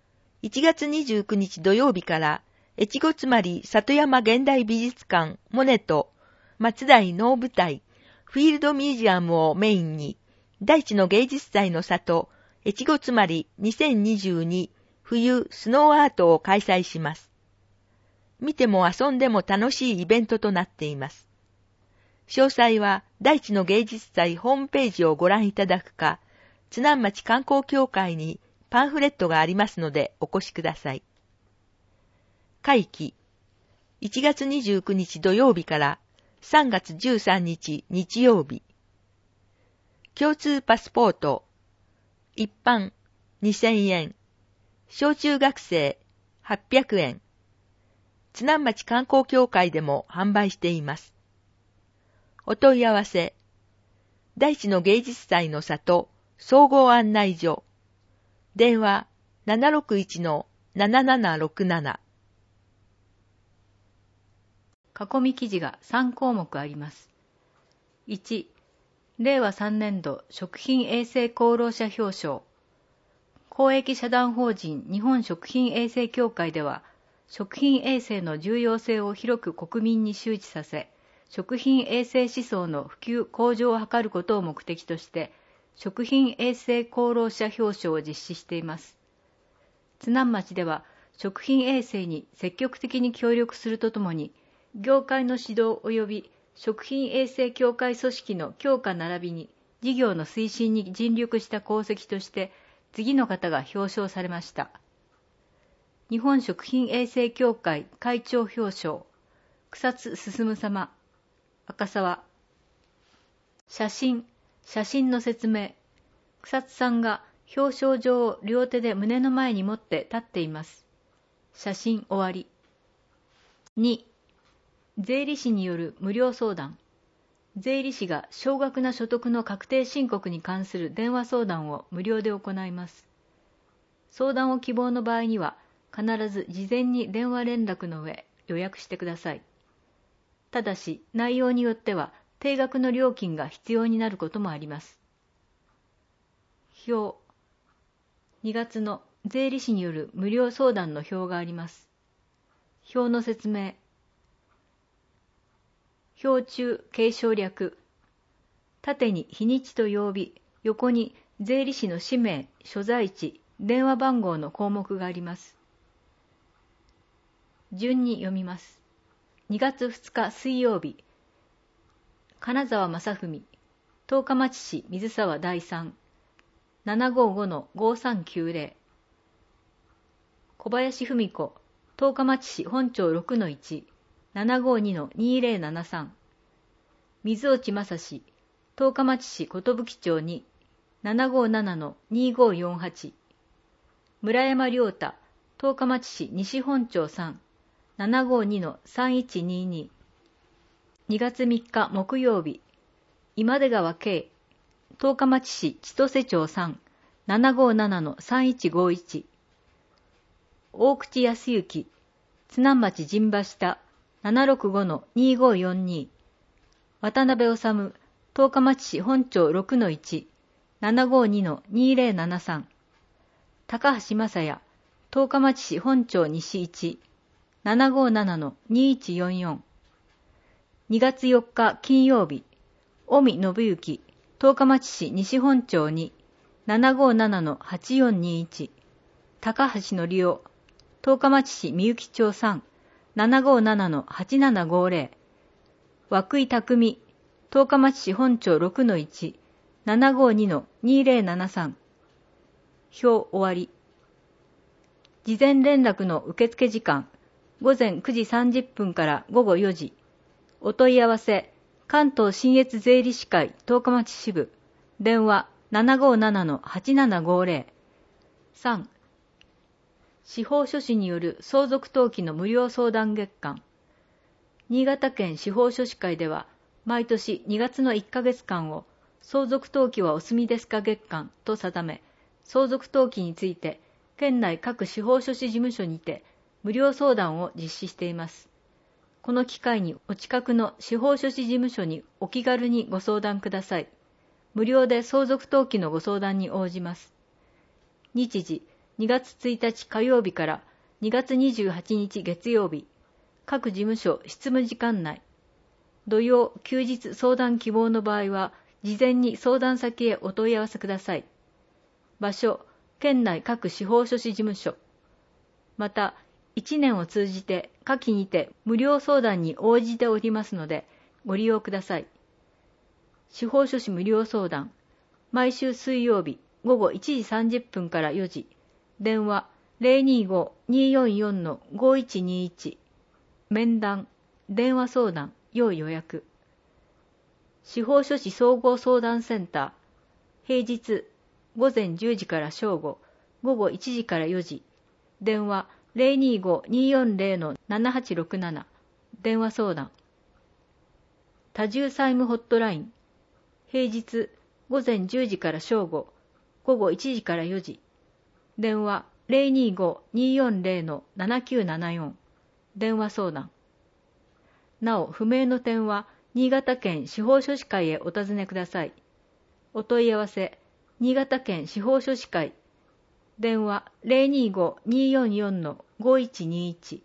いちがつにじゅうくにち土曜日から越後妻有里山現代美術館モネと松代能舞台フィールドミュージアムをメインに大地の芸術祭の里越後妻有にせんにじゅうに冬スノーアートを開催します。見ても遊んでも楽しいイベントとなっています。詳細は大地の芸術祭ホームページをご覧いただくか、津南町観光協会にパンフレットがありますのでお越しください。会期いちがつにじゅうくにち土曜日からさんがつじゅうさんにち日曜日。共通パスポート一般にせんえん、小中学生はっぴゃくえん。津南町観光協会でも販売しています。お問い合わせ、大地の芸術祭の里総合案内所、電話 ななろくいちのななななろくなな。 囲み記事がさんこうもくあります。いち、れいわさんねんど食品衛生功労者表彰。公益社団法人日本食品衛生協会では、食品衛生の重要性を広く国民に周知させ、食品衛生思想の普及向上を図ることを目的として、食品衛生功労者表彰を実施しています。津南町では、食品衛生に積極的に協力するとともに、業界の指導及び食品衛生協会組織の強化並びに事業の推進に尽力した功績として、次の方が表彰されました。日本食品衛生協会会長表彰、草津進様、赤沢。写真、写真の説明。草津さんが表彰状を両手で胸の前に持って立っています。写真終わり。に、税理士による無料相談。税理士が少額な所得の確定申告に関する電話相談を無料で行います。相談を希望の場合には、必ず事前に電話連絡の上予約してください。ただし、内容によっては定額の料金が必要になることもあります。表。にがつの税理士による無料相談の表があります。表の説明。表中継承略。縦に日にちと曜日、横に税理士の氏名、所在地、電話番号の項目があります。順に読みます。にがつふつか水曜日、金沢正文、十日町市水沢だいさん、ななごごのごさんきゅうぜろ、小林文子、十日町市本町ろくのいち、ななごにのにぜろななさん、水落正史、十日町市寿町に、ななごななのにごよんはち、村山良太、十日町市西本町さん、ななごにのさんいちにに、にがつみっか木曜日、今出川慶、十日町市千歳町さん、ななごななのさんいちごいち、大口康之、津南町陣馬下、ななろくごのにごよんに、渡辺治、十日町市本町ろくのいち、ななごにのにぜろななさん、高橋正也、十日町市本町西いち、ななごななのにいちよんよん、にがつよっか金曜日、尾身信之、十日町市西本町に、ななごななのはちよんにいち、高橋則夫、十日町市みゆき町さん、ななごななのはちななごぜろ、涌井匠、十日町市本町ろくのいち、ななごにのにぜろななさん。表終わり。事前連絡の受付時間、ごぜんくじさんじゅっぷんからごごよじ。お問い合わせ、関東信越税理士会十日町支部、電話 ななごななのはちななごぜろ。さん. 司法書士による相続登記の無料相談月間。新潟県司法書士会では、毎年にがつのいっかげつかんを相続登記はお済みですか月間と定め、相続登記について県内各司法書士事務所にて無料相談を実施しています。この機会にお近くの司法書士事務所にお気軽にご相談ください。無料で相続登記のご相談に応じます。日時、 にがつついたち火曜日からにがつにじゅうはちにち月曜日、各事務所執務時間内。土曜、休日相談希望の場合は、事前に相談先へお問い合わせください。場所、県内各司法書士事務所。また、いちねんを通じて下記にて無料相談に応じておりますので、ご利用ください。司法書士無料相談。毎週水曜日午後いちじさんじゅっぷんからよじ。電話 ゼロにーごーにーよんよんのごいちにいち。面談、電話相談、要予約。司法書士総合相談センター。平日ごぜんじゅうじから正午、午後いちじからよじ。電話 ゼロにーごーにーよんゼロのななはちろくなな。電話相談。多重債務ホットライン。平日ごぜんじゅうじから正午、午後いちじからよじ。電話 ゼロにーごーにーよんゼロのななきゅうななよん。電話相談。なお、不明の点は、新潟県司法書士会へお尋ねください。お問い合わせ、新潟県司法書士会。電話 ゼロにーごーにーよんよんのごいちにいち。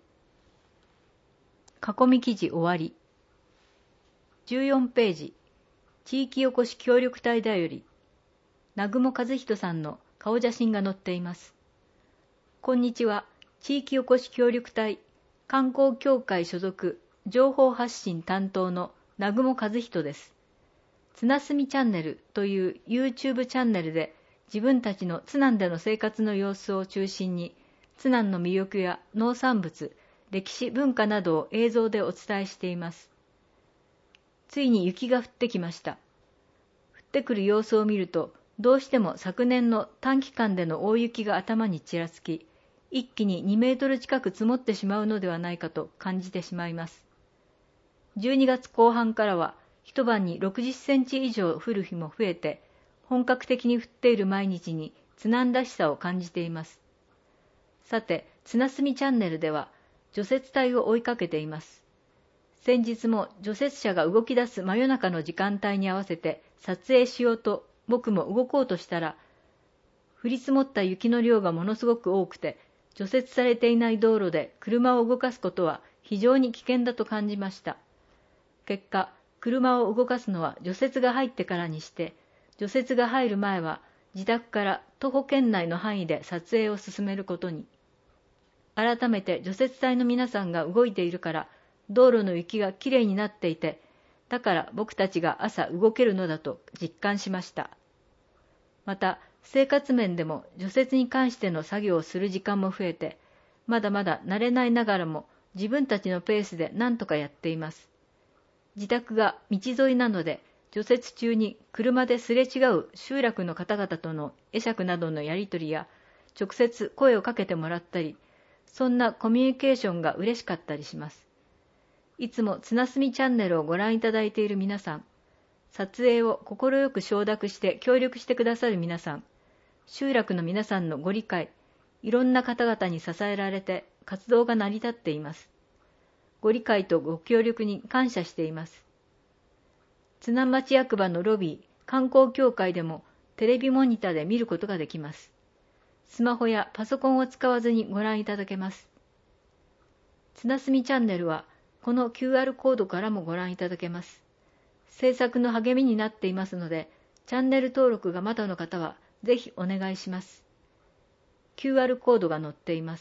囲み記事終わり。じゅうよんページ。地域おこし協力隊だより、南雲和人さんの顔写真が載っています。こんにちは。地域おこし協力隊観光協会所属情報発信担当の南雲和人です。つなすみチャンネルという YouTube チャンネルで自分たちの津南での生活の様子を中心に津南の魅力や農産物、歴史文化などを映像でお伝えしています。ついに雪が降ってきました。降ってくる様子を見ると、どうしても昨年の短期間での大雪が頭にちらつき、一気ににメートル近く積もってしまうのではないかと感じてしまいます。じゅうにがつこう半からは、一晩にろくじゅっセンチ以上降る日も増えて、本格的に降っている毎日に津南らしさを感じています。さて、つなすみチャンネルでは、除雪隊を追いかけています。先日も除雪車が動き出す真夜中の時間帯に合わせて撮影しようと僕も動こうとしたら、降り積もった雪の量がものすごく多くて、除雪されていない道路で車を動かすことは非常に危険だと感じました。結果、車を動かすのは除雪が入ってからにして、除雪が入る前は自宅から徒歩圏内の範囲で撮影を進めることに。改めて除雪隊の皆さんが動いているから、道路の雪がきれいになっていて、だから僕たちが朝動けるのだと実感しました。また、生活面でも除雪に関しての作業をする時間も増えて、まだまだ慣れないながらも自分たちのペースで何とかやっています。自宅が道沿いなので、除雪中に車ですれ違う集落の方々との会釈などのやり取りや、直接声をかけてもらったり、そんなコミュニケーションが嬉しかったりします。いつもつなすみチャンネルをご覧いただいている皆さん、撮影を快く承諾して協力してくださる皆さん、集落の皆さんのご理解、いろんな方々に支えられて活動が成り立っています。ご理解とご協力に感謝しています。津南町役場のロビー、観光協会でもテレビモニターで見ることができます。スマホやパソコンを使わずにご覧いただけます。つなすみチャンネルはこの キューアール コードからもご覧いただけます。制作の励みになっていますので、チャンネル登録がまだの方はぜひお願いします。キューアール コードが載っています。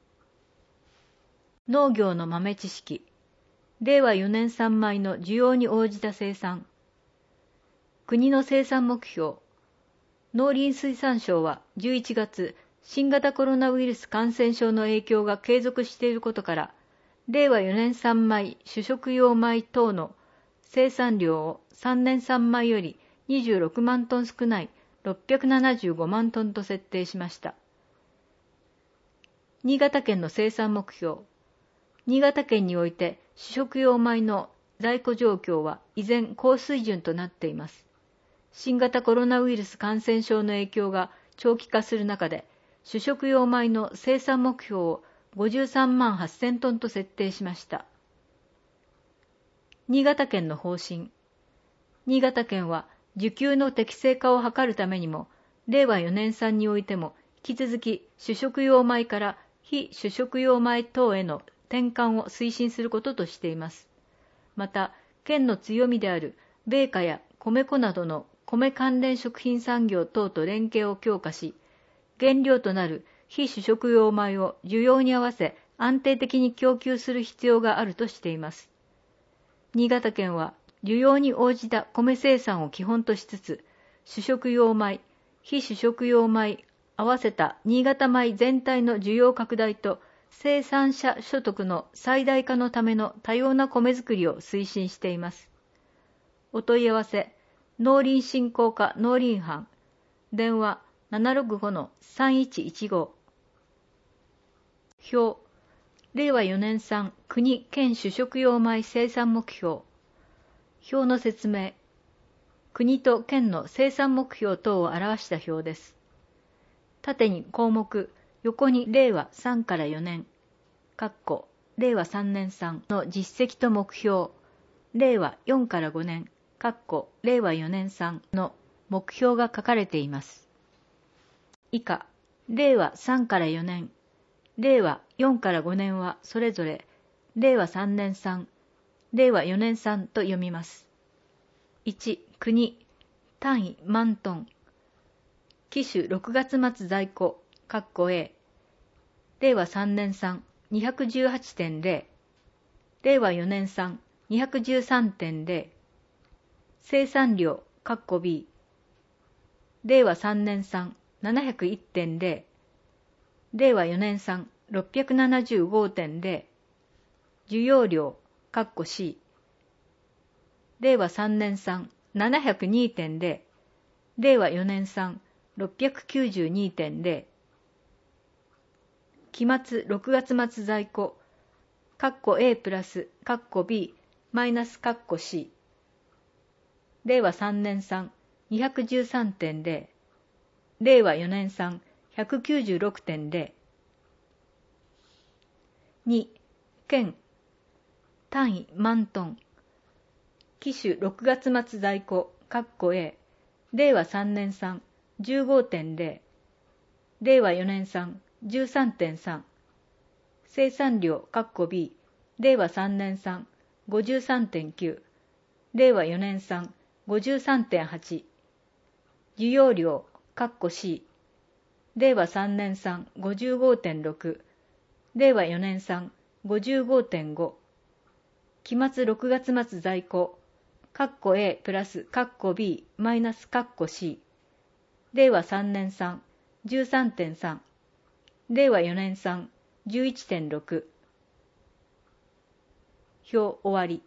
農業の豆知識。れいわよねん産米の需要に応じた生産。国の生産目標。農林水産省はじゅういちがつ、新型コロナウイルス感染症の影響が継続していることから、れいわよねん産米、主食用米等の生産量をさんねん産米よりにじゅうろくまんトン少ないろっぴゃくななじゅうごまんトンと設定しました。新潟県の生産目標。新潟県において主食用米の在庫状況は依然高水準となっています。新型コロナウイルス感染症の影響が長期化する中で、主食用米の生産目標をごじゅうさんまんはっせんトンと設定しました。新潟県の方針。新潟県は需給の適正化を図るためにも、れいわよねん産においても引き続き主食用米から非主食用米等への転換を推進することとしています。また、県の強みである米菓や米粉などの米関連食品産業等と連携を強化し、原料となる非主食用米を需要に合わせ安定的に供給する必要があるとしています。新潟県は需要に応じた米生産を基本としつつ、主食用米、非主食用米合わせた新潟米全体の需要拡大と生産者所得の最大化のための多様な米作りを推進しています。お問い合わせ、農林振興課農林班、電話 ななろくごのさんいちいちご。表、れいわよねん産国県主食用米生産目標。表の説明、国と県の生産目標等を表した表です。縦に項目、横にれいわさんからよねん、括弧れいわさんねん産の実績と目標、れいわよんからごねん、括弧れいわよねん産の目標が書かれています。以下、れいわさんからよねん、れいわよんからごねんはそれぞれれいわさんねん産、れいわよねん産と読みます。いち、国、単位万トン、期首ろくがつ末在庫、括弧 A、れいわさんねん産 にひゃくじゅうはちてんゼロ、れいわよねん産 にひゃくじゅうさんてんゼロ、生産量、括弧 B、れいわさんねん産 ななひゃくいってんゼロ、れいわよねん産 ろっぴゃくななじゅうごてんゼロ、需要量、括弧 C、れいわさんねん産 ななひゃくにてんゼロ、れいわよねん産 ろっぴゃくきゅうじゅうにてんゼロ、期末ろくがつ末在庫、括弧 A プラス、括弧 B、マイナス括弧 C、れいわさんねん産 にひゃくじゅうさんてんゼロ、れいわよねん産 ひゃくきゅうじゅうろくてんゼロ。に、県、単位万トン、期首ろくがつ末在庫、括弧 A、れいわさんねん産 じゅうごてんゼロ、れいわよねん産 じゅうさんてんさん、生産量、括弧 B、れいわさんねん産 ごじゅうさんてんきゅう、れいわよねん産 ごじゅうさんてんはち、需要量、括弧 C、れいわさんねん産 ごじゅうごてんろく、れいわよねん産 ごじゅうごてんご、期末ろくがつ末在庫、括弧 A プラス括弧 B マイナス括弧 C、れいわさんねん産 じゅうさんてんさん、れいわよねん産 じゅういちてんろく。表終わり。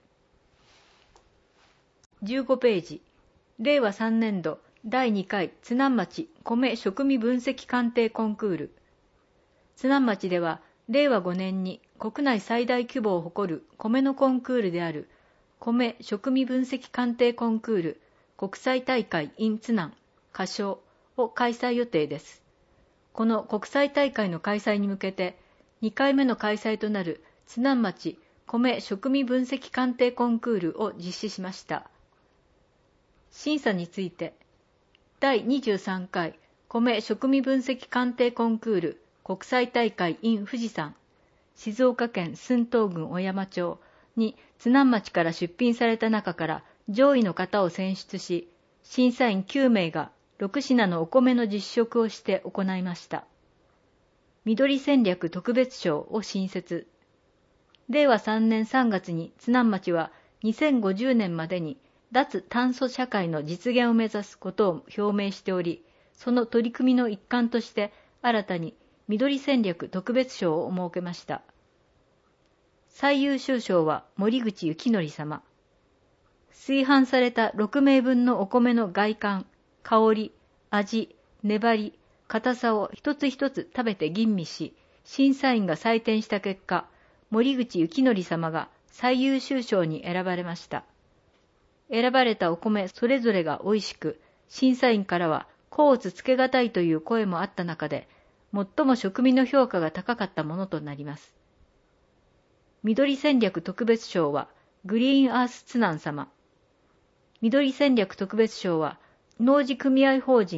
じゅうごページ、れいわさんねん度だいにかい津南町米食味分析鑑定コンクール。津南町ではれいわごねんに国内最大規模を誇る米のコンクールである米食味分析鑑定コンクール国際大会 in 津南仮称を開催予定です。この国際大会の開催に向けてにかいめの開催となる津南町米食味分析鑑定コンクールを実施しました。審査について、だいにじゅうさんかい米食味分析鑑定コンクール国際大会 in 富士山、静岡県駿東郡小山町に津南町から出品された中から上位の方を選出し、審査員きゅうめいがろくしなのお米の実食をして行いました。緑戦略特別賞を新設。れいわさんねんさんがつに津南町はにせんごじゅうねんまでに脱炭素社会の実現を目指すことを表明しており、その取り組みの一環として新たに緑戦略特別賞を設けました。最優秀賞は森口幸則様。炊飯されたろくめいぶんのお米の外観、香り、味、粘り、硬さを一つ一つ食べて吟味し、審査員が採点した結果、森口幸則様が最優秀賞に選ばれました。選ばれたお米それぞれが美味しく、審査員からは甲乙つけがたいという声もあった中で、最も食味の評価が高かったものとなります。緑戦略特別賞はグリーンアース津南様。緑戦略特別賞は農事組合法人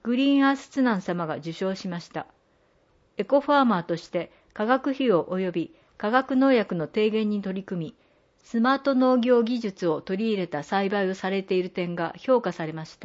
グリーンアースツナン様が受賞しました。エコファーマーとして化学肥料及び化学農薬の低減に取り組み、スマート農業技術を取り入れた栽培をされている点が評価されました。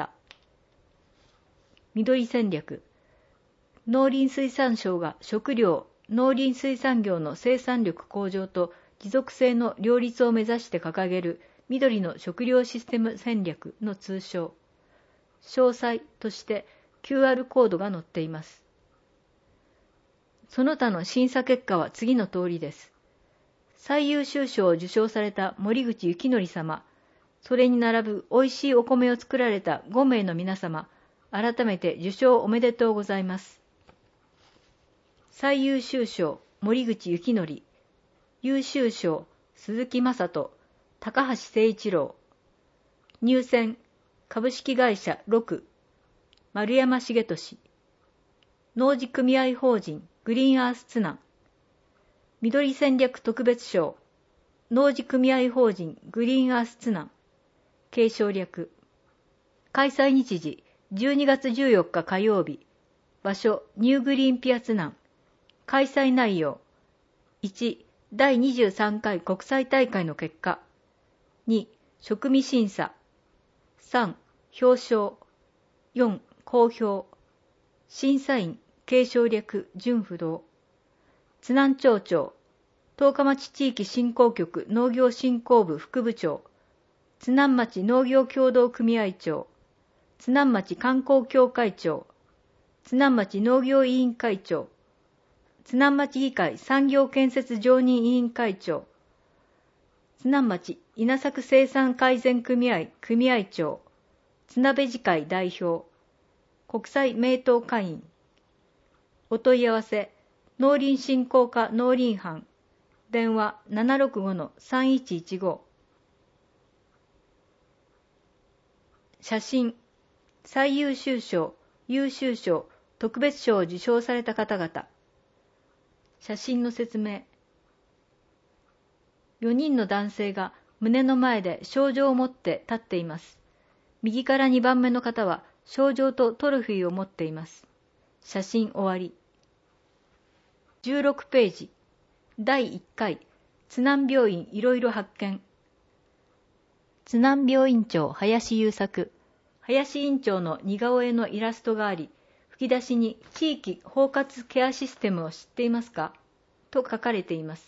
緑戦略。農林水産省が食料・農林水産業の生産力向上と持続性の両立を目指して掲げる緑の食料システム戦略の通称。詳細として キューアール コードが載っています。その他の審査結果は次の通りです。最優秀賞を受賞された森口幸則様、それに並ぶ美味しいお米を作られたごめいの皆様、改めて受賞おめでとうございます。最優秀賞、森口幸則。優秀賞、鈴木正人、高橋誠一郎。入選、株式会社ろく、丸山重俊。農事組合法人グリーンアースツナン。緑戦略特別賞、農事組合法人グリーンアースツナン。継承略。開催日時、じゅうにがつじゅうよっか火曜日。場所、ニューグリーンピアツナン。開催内容。いち、だいにじゅうさんかい国際大会の結果。に、食味審査。さん、表彰。よん、公表。審査員、継承略、順不動。津南町長、十日町地域振興局農業振興部副部長、津南町農業協同組合長、津南町観光協会長、津南町農業委員会長、津南町議会産業建設常任委員会長、津南町稲作生産改善組合組合長、津鍋次会代表、国際名刀会員。お問い合わせ、農林振興課農林班、電話 ななろくごのさんいちいちご。写真、最優秀賞、優秀賞、特別賞を受賞された方々。写真の説明。よにんの男性が胸の前で賞状を持って立っています。右からにばんめの方は賞状とトロフィーを持っています。写真終わり。じゅうろくページ。だいいっかい、津南病院いろいろ発見。津南病院長林優作。林院長の似顔絵のイラストがあり、吹き出しに地域包括ケアシステムを知っていますかと書かれています。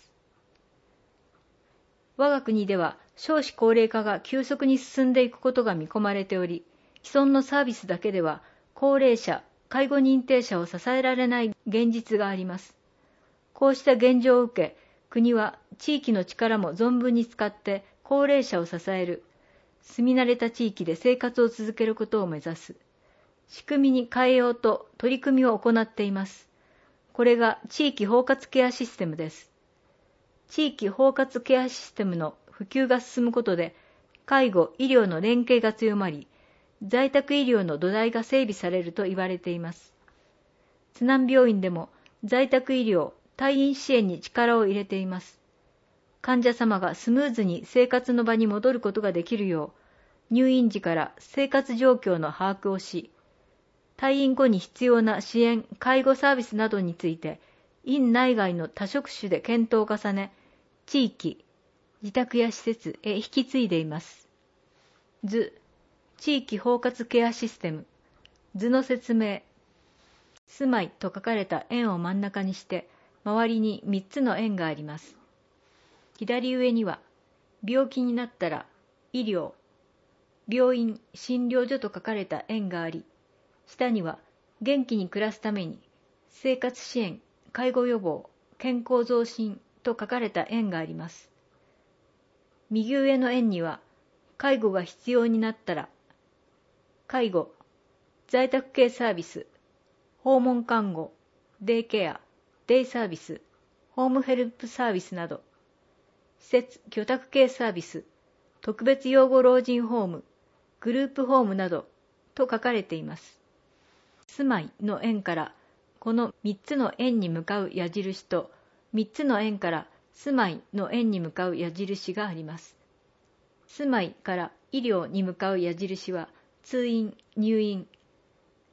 我が国では少子高齢化が急速に進んでいくことが見込まれており、既存のサービスだけでは高齢者、介護認定者を支えられない現実があります。こうした現状を受け、国は地域の力も存分に使って高齢者を支える、住み慣れた地域で生活を続けることを目指す、仕組みに変えようと取り組みを行っています。これが地域包括ケアシステムです。地域包括ケアシステムの普及が進むことで、介護・医療の連携が強まり、在宅医療の土台が整備されると言われています。津南病院でも在宅医療、退院支援に力を入れています。患者様がスムーズに生活の場に戻ることができるよう、入院時から生活状況の把握をし、退院後に必要な支援・介護サービスなどについて、院内外の多職種で検討を重ね、地域、自宅や施設へ引き継いでいます。図、地域包括ケアシステム。図の説明。住まいと書かれた円を真ん中にして、周りにみっつの円があります。左上には、病気になったら医療、病院、診療所と書かれた円があり、下には元気に暮らすために生活支援、介護予防、健康増進と書かれた円があります。右上の円には、介護が必要になったら、介護、在宅系サービス、訪問看護、デイケア、デイサービス、ホームヘルプサービスなど、施設・居宅系サービス、特別養護老人ホーム、グループホームなどと書かれています。住まいの円からこのみっつの円に向かう矢印とみっつの円から住まいの円に向かう矢印があります。住まいから医療に向かう矢印は通院・入院、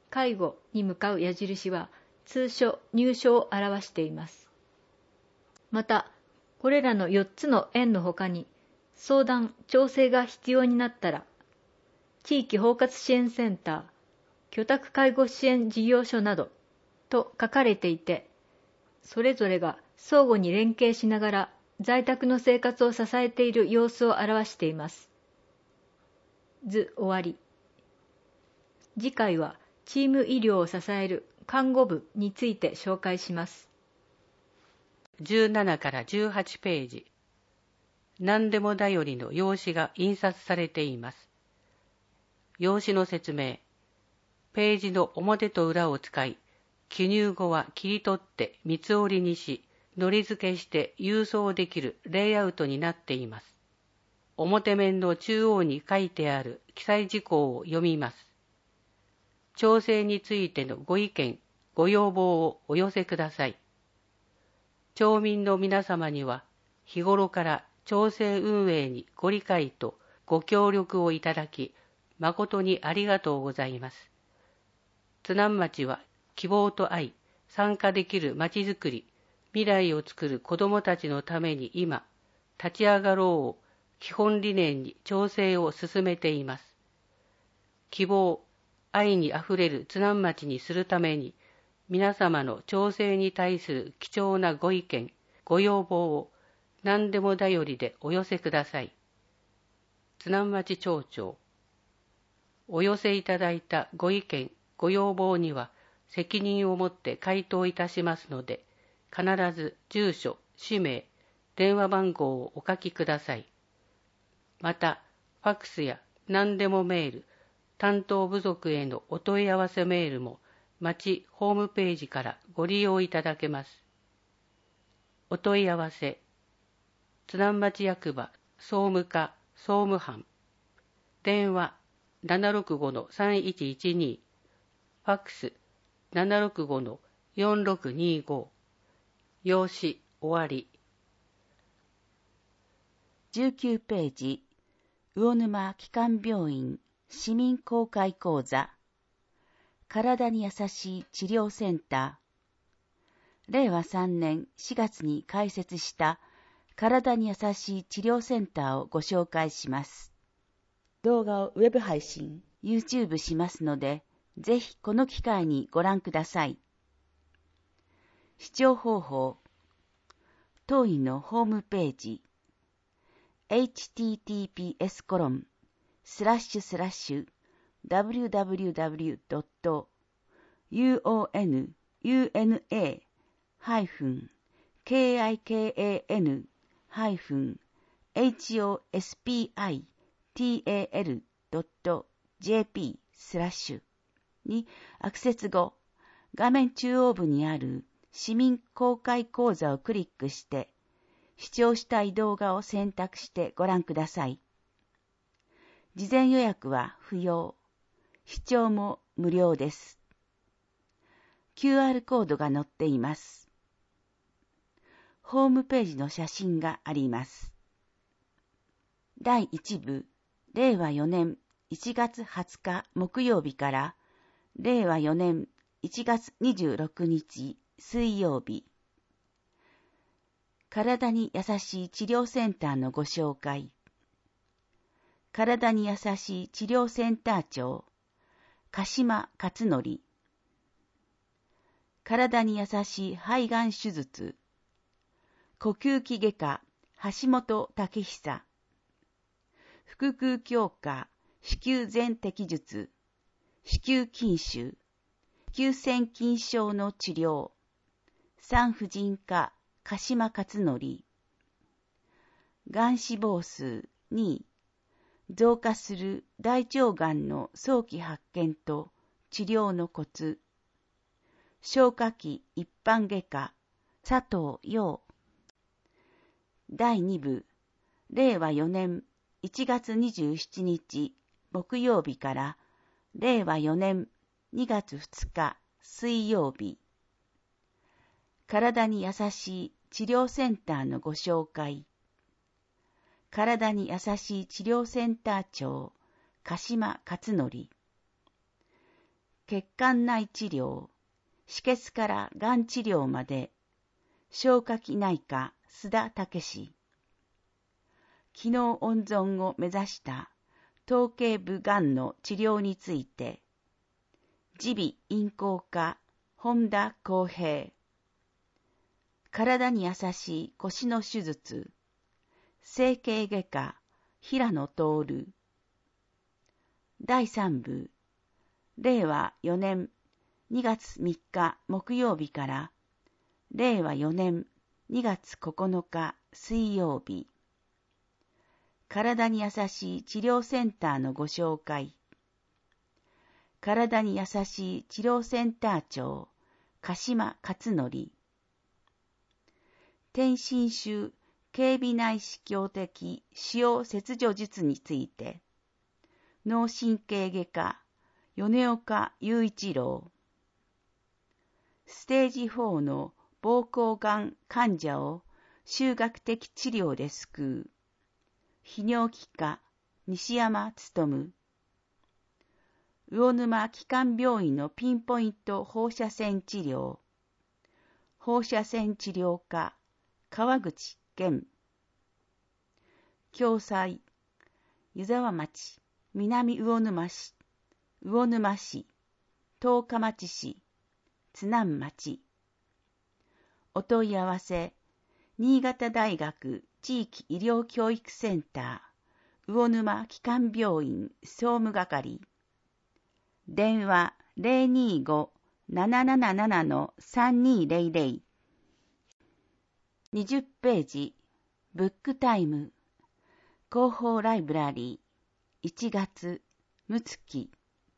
介護に向かう矢印は通所入所を表しています。また、これらのよっつの園のほかに相談・調整が必要になったら、地域包括支援センター、居宅介護支援事業所などと書かれていて、それぞれが相互に連携しながら在宅の生活を支えている様子を表しています。図終わり。次回はチーム医療を支える看護部について紹介します。 じゅうななからじゅうはちページ。何でもだよりの用紙が印刷されています。用紙の説明。ページの表と裏を使い、記入後は切り取って三つ折りにし、のり付けして郵送できるレイアウトになっています。表面の中央に書いてある記載事項を読みます。調整についてのご意見、ご要望をお寄せください。町民の皆様には、日頃から町政運営にご理解とご協力をいただき、誠にありがとうございます。津南町は希望と愛、参加できる町づくり、未来を作る子どもたちのために今、立ち上がろうを基本理念に調整を進めています。希望、愛にあふれる津南町にするために、皆様の調整に対する貴重なご意見、ご要望を何でもだよりでお寄せください。津南町町長。お寄せいただいたご意見、ご要望には責任を持って回答いたしますので、必ず住所、氏名、電話番号をお書きください。また、ファックスや何でもメール、担当部族へのお問い合わせメールも町ホームページからご利用いただけます。お問い合わせ、津南町役場総務課総務班、電話ななろくごのさんいちいちに、ファックスななろくごのよんろくにご、用紙終わり。 じゅうきゅうページ、魚沼基幹病院市民公開講座、体に優しい治療センター、れいわさんねんしがつに開設した体に優しい治療センターをご紹介します。動画をウェブ配信、YouTube しますので、ぜひこの機会にご覧ください。視聴方法、当院のホームページ、エイチティーティーピーエスコロンスラッシュスラッシュダブリューダブリューダブリュードットユーオーエヌユーエヌエーハイフンケーアイケーエーエヌハイフンエイチオーエスピーアイティーエーエルドットジェーピースラッシュにアクセス後、画面中央部にある市民公開講座をクリックして、視聴したい動画を選択してご覧ください。事前予約は不要。視聴も無料です。キューアール コードが載っています。ホームページの写真があります。だいいち部、れいわよねんいちがつはつか木曜日かられいわよねんいちがつにじゅうろくにち水曜日。体に優しい治療センターのご紹介。体に優しい治療センター長、鹿島勝則。体に優しい肺がん手術。呼吸器外科、橋本武久。腹腔鏡下、子宮全摘術。子宮筋腫。子宮腺筋症の治療。産婦人科、鹿島勝則。がん死亡数に、増加する大腸がんの早期発見と治療のコツ。消化器一般外科、佐藤陽。だいに部、れいわよねんいちがつにじゅうしちにち木曜日かられいわよねんにがつふつか水曜日。体に優しい治療センターのご紹介。体に優しい治療センター長、鹿島勝則。 血管内治療、止血からがん治療まで、消化器内科須田武史。機能温存を目指した頭頸部がんの治療について、耳鼻咽喉科本田康平。体に優しい腰の手術、整形外科平野徹。だいさん部、れいわよねんにがつみっか木曜日かられいわよねんにがつここのか水曜日。体に優しい治療センターのご紹介。体に優しい治療センター長、鹿島勝則。天津宗警備内視鏡的使用切除術について、脳神経外科、米岡雄一郎。ステージフォーの膀胱がん患者を集学的治療で救う。泌尿器科、西山努。魚沼基幹病院のピンポイント放射線治療。放射線治療科、川口健。共済、湯沢町、南魚沼市、魚沼市、十日町市、津南町。お問い合わせ、新潟大学地域医療教育センター、魚沼基幹病院総務係。電話 ゼロにーご なななななのさんにーゼロゼロ。にじゅっページ、ブックタイム、広報ライブラリー、いちがつ、むつき。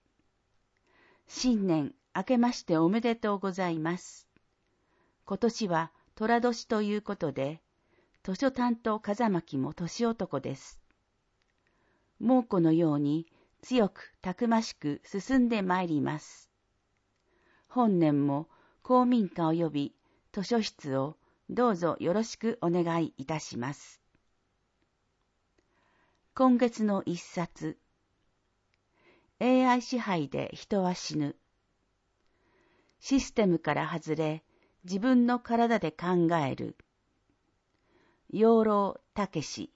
新年明けましておめでとうございます。今年は寅年ということで、図書担当風巻も年男です。猛虎のように強くたくましく進んでまいります。本年も公民館及び図書室をどうぞよろしくお願いいたします。今月の一冊、エーアイ 支配で人は死ぬ。システムから外れ、自分の体で考える。養老たけし。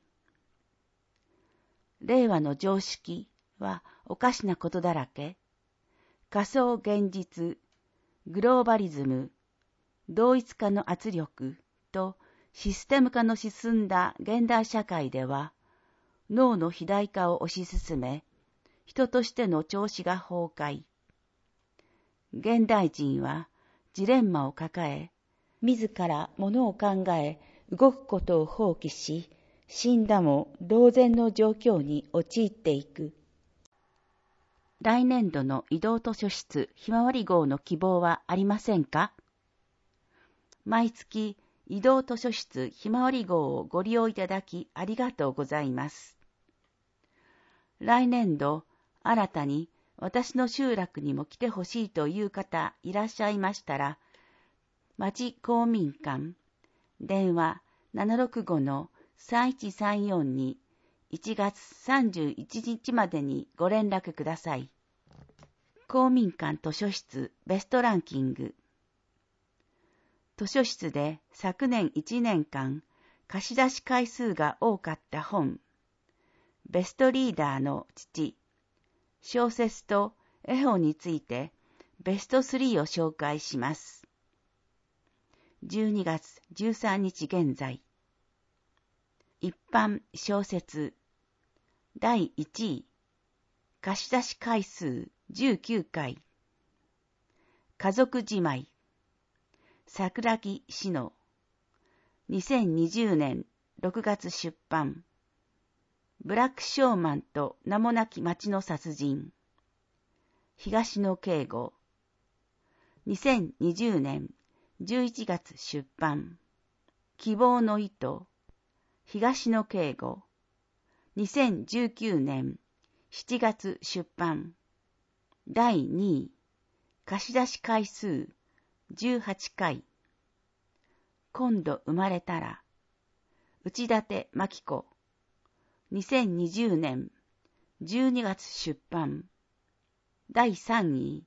令和の常識はおかしなことだらけ。仮想現実、グローバリズム、同一化の圧力とシステム化の進んだ現代社会では、脳の肥大化を推し進め、人としての調子が崩壊。現代人はジレンマを抱え、自らものを考え、動くことを放棄し、死んだも同然の状況に陥っていく。来年度の移動図書室ひまわり号の希望はありませんか？毎月移動図書室ひまわり号をご利用いただきありがとうございます。来年度新たに私の集落にも来てほしいという方いらっしゃいましたら、町公民館、電話 ななろくごのさんいちさんよん にいちがつさんじゅういちにちまでにご連絡ください。公民館図書室ベストランキング。図書室で昨年いちねんかん貸し出し回数が多かった本。ベストリーダーの父。小説と絵本についてベストスリーを紹介します。じゅうにがつじゅうさんにち現在。一般小説だいいちい。貸し出し回数じゅうきゅうかい。家族じまい。桜木志乃。にせんにじゅうねんろくがつ出版。ブラックショーマンと名もなき町の殺人。東野圭吾。にせんにじゅうねんじゅういちがつ出版。希望の糸。東野圭吾。にせんじゅうきゅうねんしちがつ出版。だいにい。貸し出し回数じゅうはちかい。今度生まれたら。内館真紀子。にせんにじゅうねんじゅうにがつ出版。だいさんい。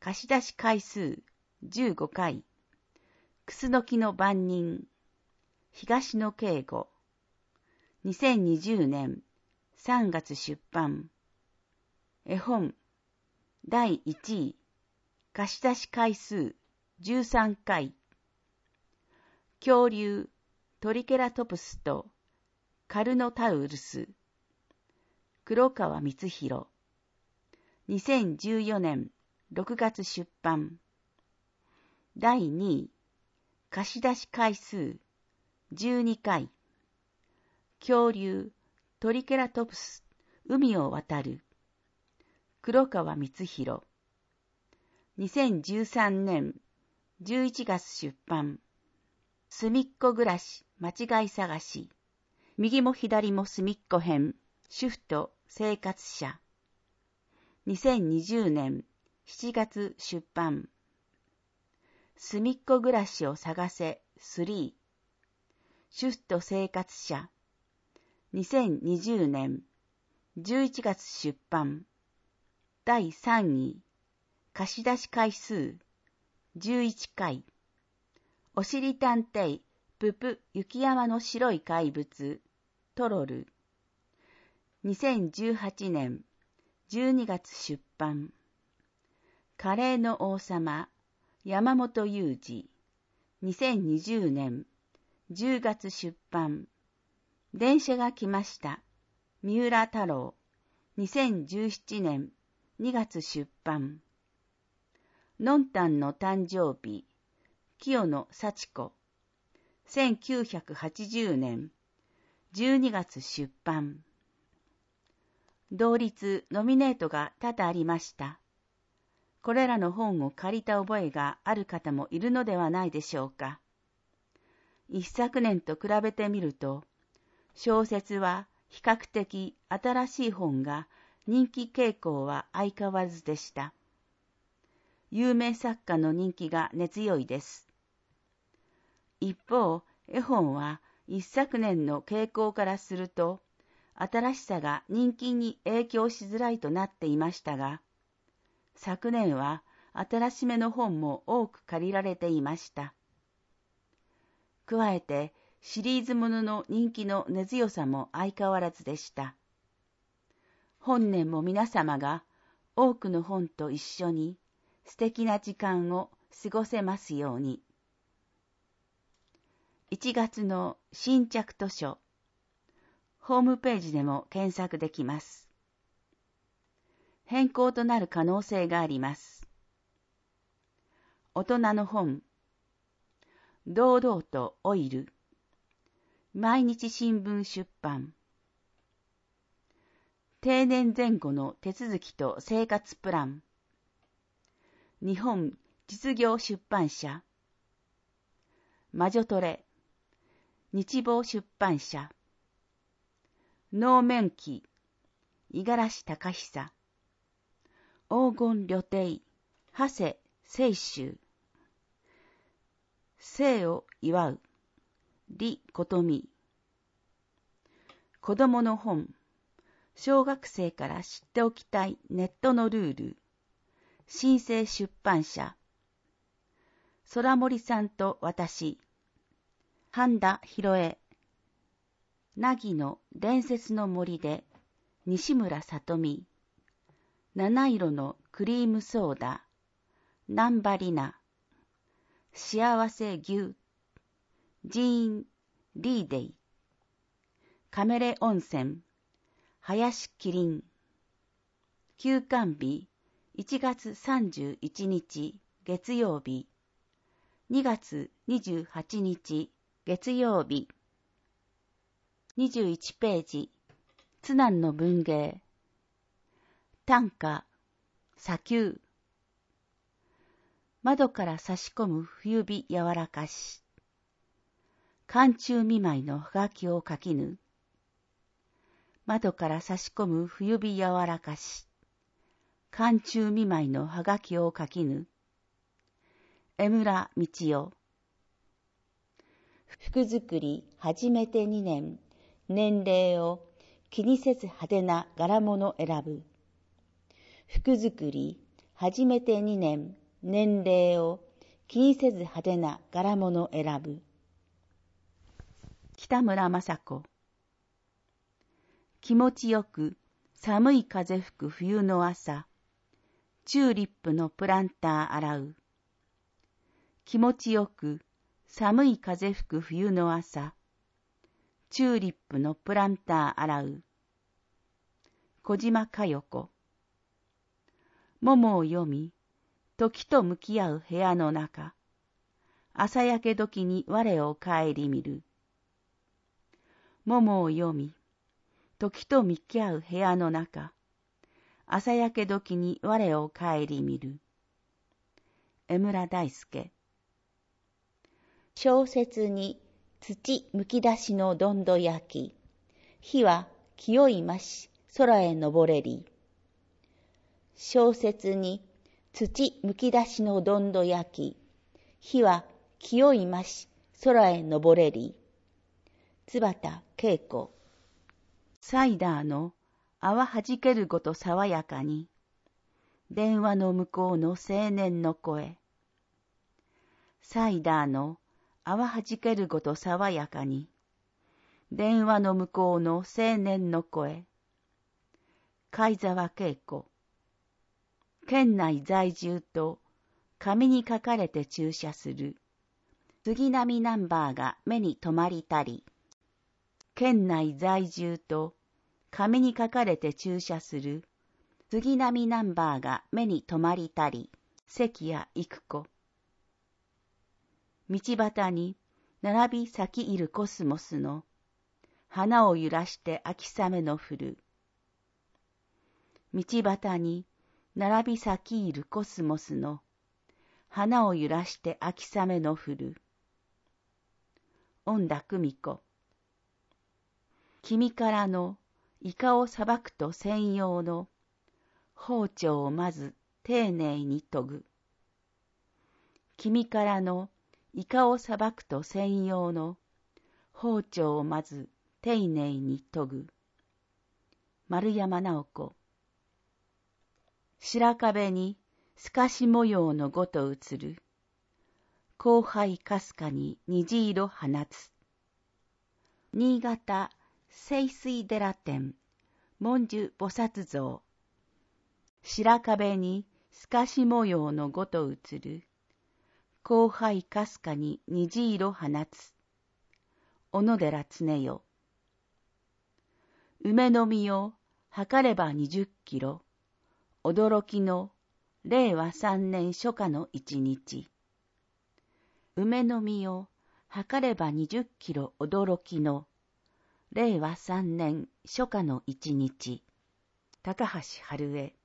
貸し出し回数じゅうごかい、クスノキの番人、東野圭吾、にせんにじゅうねんさんがつ出版。絵本だいいちい、貸し出し回数じゅうさんかい、恐竜トリケラトプスとカルノタウルス、黒川光弘、にせんじゅうよねんろくがつ出版。だいにい、貸し出し回数じゅうにかい、恐竜トリケラトプス海を渡る、黒川光弘、にせんじゅうさんねんじゅういちがつ出版。すみっこ暮らし間違い探し、右も左もすみっこ編、主婦と生活者、にせんにじゅうねんしちがつ出版。すみっこ暮らしを探せスリー、主婦と生活者、にせんにじゅうねんじゅういちがつ出版。だいさんい、貸し出し回数じゅういっかい、おしり探偵ププ雪山の白い怪物トロル、にせんじゅうはちねんじゅうにがつ出版。カレーの王様山本裕二、にせんにじゅうねんじゅうがつ出版。電車が来ました三浦太郎、にせんじゅうななねんにがつ出版。のんたんの誕生日清野幸子、せんきゅうひゃくはちじゅうねんじゅうにがつ出版。同率ノミネートが多々ありました。これらの本を借りた覚えがある方もいるのではないでしょうか。一昨年と比べてみると、小説は比較的新しい本が人気傾向は相変わらずでした。有名作家の人気が根強いです。一方、絵本は一昨年の傾向からすると、新しさが人気に影響しづらいとなっていましたが、昨年は新しめの本も多く借りられていました。加えて、シリーズものの人気の根強さも相変わらずでした。本年も皆様が多くの本と一緒に素敵な時間を過ごせますように。いちがつの新着図書、ホームページでも検索できます。変更となる可能性があります。大人の本、堂々とオイル、毎日新聞出版。定年前後の手続きと生活プラン。日本実業出版社。魔女トレ。日坊出版社。能面記。五十嵐隆久。黄金旅程。長谷清舟。生を祝う。李琴美。子供の本。小学生から知っておきたいネットのルール。新生出版社。空森さんと私。半田博恵。凪の伝説の森で。西村里美。七色のクリームソーダ。南波里奈。幸せ牛。ジーン・リーデイ。カメレ温泉。林キリン。休刊日いちがつさんじゅういちにち月曜日。にがつにじゅうはちにち月曜日。にじゅういちページ。津南の文芸。短歌。砂丘。窓から差し込む冬日柔らかし。寒中見舞いのはがきを書きぬ。窓から差し込む冬日柔らかし。寒中見舞いのはがきを書きぬ。江村道夫。服作り始めてにねん。年齢を気にせず派手な柄物選ぶ。服作り初めてにねん、年齢を気にせず派手な柄物を選ぶ。北村雅子。気持ちよく寒い風吹く冬の朝、チューリップのプランター洗う。気持ちよく寒い風吹く冬の朝、チューリップのプランター洗う。小島佳代子。桃を読み、時と向き合う部屋の中、朝焼け時に我を顧みる。桃を読み、時と向き合う部屋の中、朝焼け時に我を顧みる。江村大輔。小説に土むき出しのどんど焼き、火は清いまし空へ昇れり。小説に土むき出しのどんど焼き、火は清いまし空へ昇れり。津端恵子。サイダーの泡はじけるごと爽やかに、電話の向こうの青年の声。サイダーの泡はじけるごと爽やかに、電話の向こうの青年の声。貝沢恵子。県内在住と紙に書かれて駐車する。杉並ナンバーが目に留まりたり。県内在住と紙に書かれて駐車する。杉並ナンバーが目に留まりたり。関谷育子。道端に並び咲き入るコスモスの花を揺らして秋雨の降る。道端に並び咲き入るコスモスの花を揺らして秋雨の降る。恩田久美子。君からのイカをさばくと専用の包丁をまず丁寧に研ぐ。君からのイカをさばくと専用の包丁をまず丁寧に研ぐ。丸山直子。白壁に透かし模様のごと映る。後輩かすかに虹色放つ。新潟清水寺店文殊菩薩像。白壁に透かし模様のごと映る。後輩かすかに虹色放つ。小野寺常世。梅の実を測れば二十キロ。驚きのれいわ三年初夏の一日。梅の実を測れば二十キロ驚きのれいわ三年初夏の一日。高橋春江。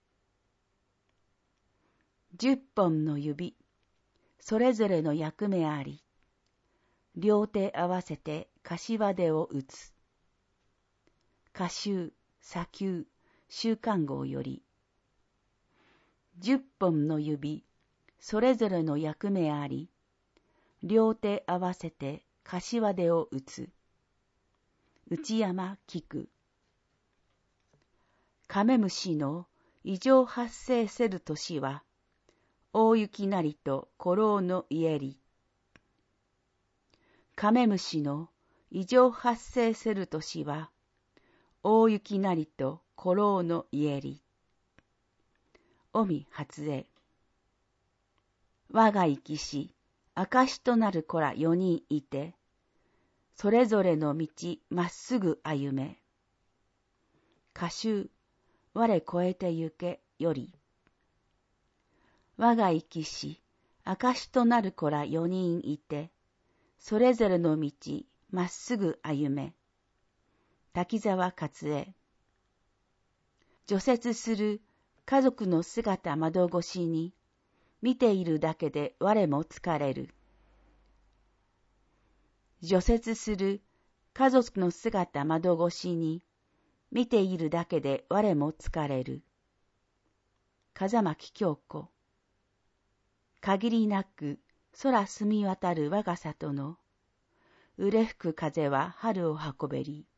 十本の指、それぞれの役目あり。両手合わせて柏手を打つ。歌集、砂丘、週刊号より。十本の指、それぞれの役目あり。両手合わせて柏手を打つ。内山菊。カメムシの異常発生せる年は、大雪なりと古老の家り。カメムシの異常発生せる年は、大雪なりと古老の家り。尾身初江。我が生きし、証となる子ら四人いて、それぞれの道まっすぐ歩め。歌集、我超えてゆけより。我が生きし、証となる子ら四人いて、それぞれの道まっすぐ歩め。滝沢勝恵。除雪する家族の姿窓越しに、見ているだけで我も疲れる。除雪する家族の姿窓越しに、見ているだけで我も疲れる。風巻京子。限りなく空澄み渡る我が里の、憂れ吹く風は春を運べり。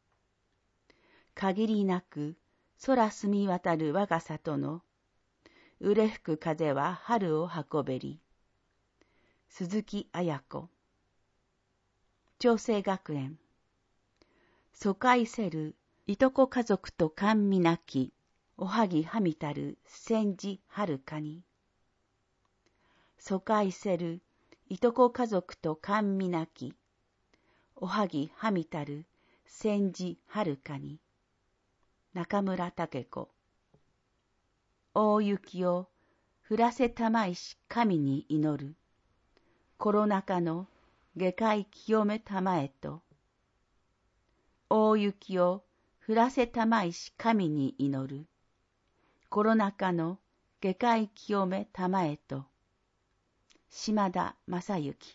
限りなく空澄み渡る我が里の、 うれ吹く風は春を運べり。鈴木綾子。長生学園。疎開せる、いとこ家族と甘味なき、おはぎはみたる戦時はるかに。疎開せる、いとこ家族と甘味なき、おはぎはみたる戦時はるかに。中村武子。大雪を降らせたまいし神に祈る。コロナ禍の下界清めたまえと。大雪を降らせたまいし神に祈る。コロナ禍の下界清めたまえと。島田正幸。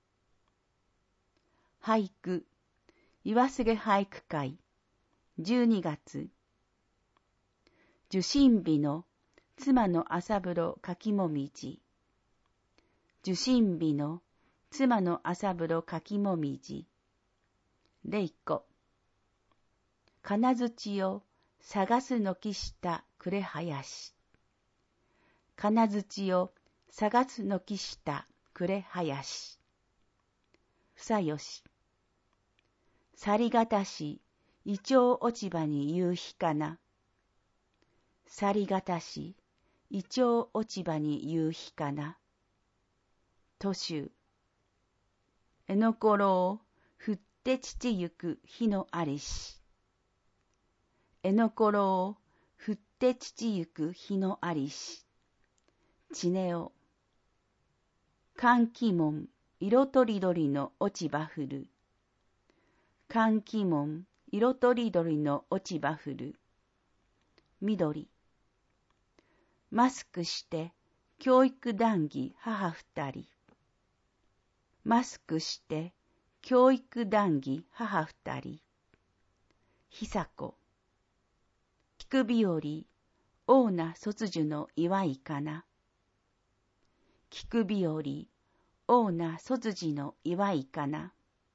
俳句、岩菅俳句会、じゅうにがつ。受診日の妻の朝風呂かきもみじ。受診日の妻の朝風呂かきもみじ。れいこ。金槌を探す軒下暮林。金槌を探す軒下暮林。房吉。さりがたし、イチョウ落ち葉に夕日かな。さりがたし、イチョウ落ち葉に夕日かな。都州。えのころを振って父ゆく日のありし。えのころを振って父ゆく日のありし。ちねお。寒気門、色とりどりの落ち葉降る。寒気門、色とりどりの落ち葉降る。緑。マスクして、教育談義母二人。マスクして、教育談義母二人。久子。聞く日和、大な卒樹の祝いかな。聞く日和、大な卒樹の祝いかな。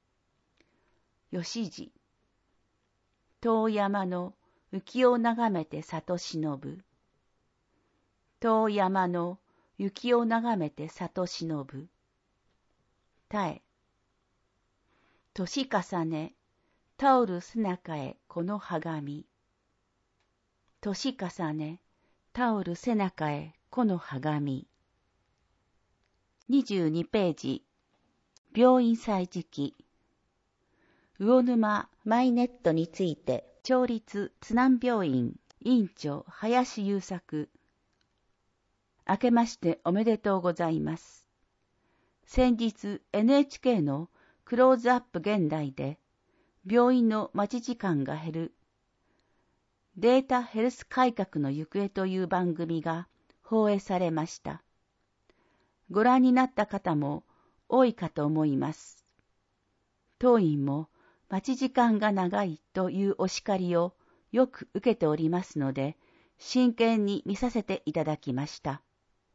吉次。遠山の雪を眺めて里忍ぶ。遠山の雪を眺めて里忍ぶ。たえ。年重ね、タオル背中へこのはがみ。年重ね、タオル背中へこのはがみ。にじゅうにページ。病院歳時記。魚沼マイネットについて、町立津南病院院長林優作。明けましておめでとうございます。先日 エヌエイチケー のクローズアップ現代で、病院の待ち時間が減るデータヘルス改革の行方という番組が放映されました。ご覧になった方も多いかと思います。当院も待ち時間が長いというお叱りをよく受けておりますので、真剣に見させていただきました。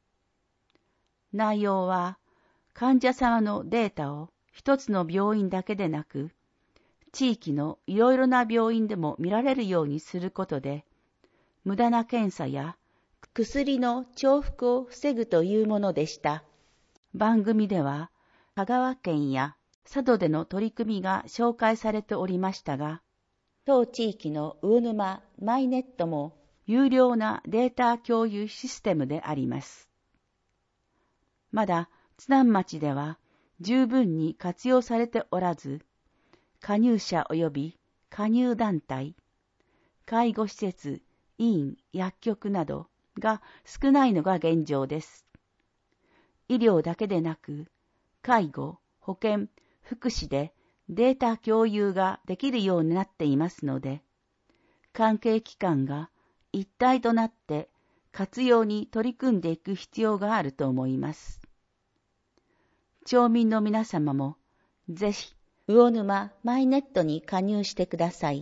内容は、患者様のデータを一つの病院だけでなく、地域のいろいろな病院でも見られるようにすることで、無駄な検査や薬の重複を防ぐというものでした。番組では、香川県や佐渡での取り組みが紹介されておりましたが、当地域の魚沼マイネットも有料なデータ共有システムであります。まだ津南町では十分に活用されておらず、加入者及び加入団体、介護施設、医院、薬局などが少ないのが現状です。医療だけでなく、介護、保健、福祉でデータ共有ができるようになっていますので、関係機関が一体となって活用に取り組んでいく必要があると思います。町民の皆様もぜひ魚沼マイネットに加入してください。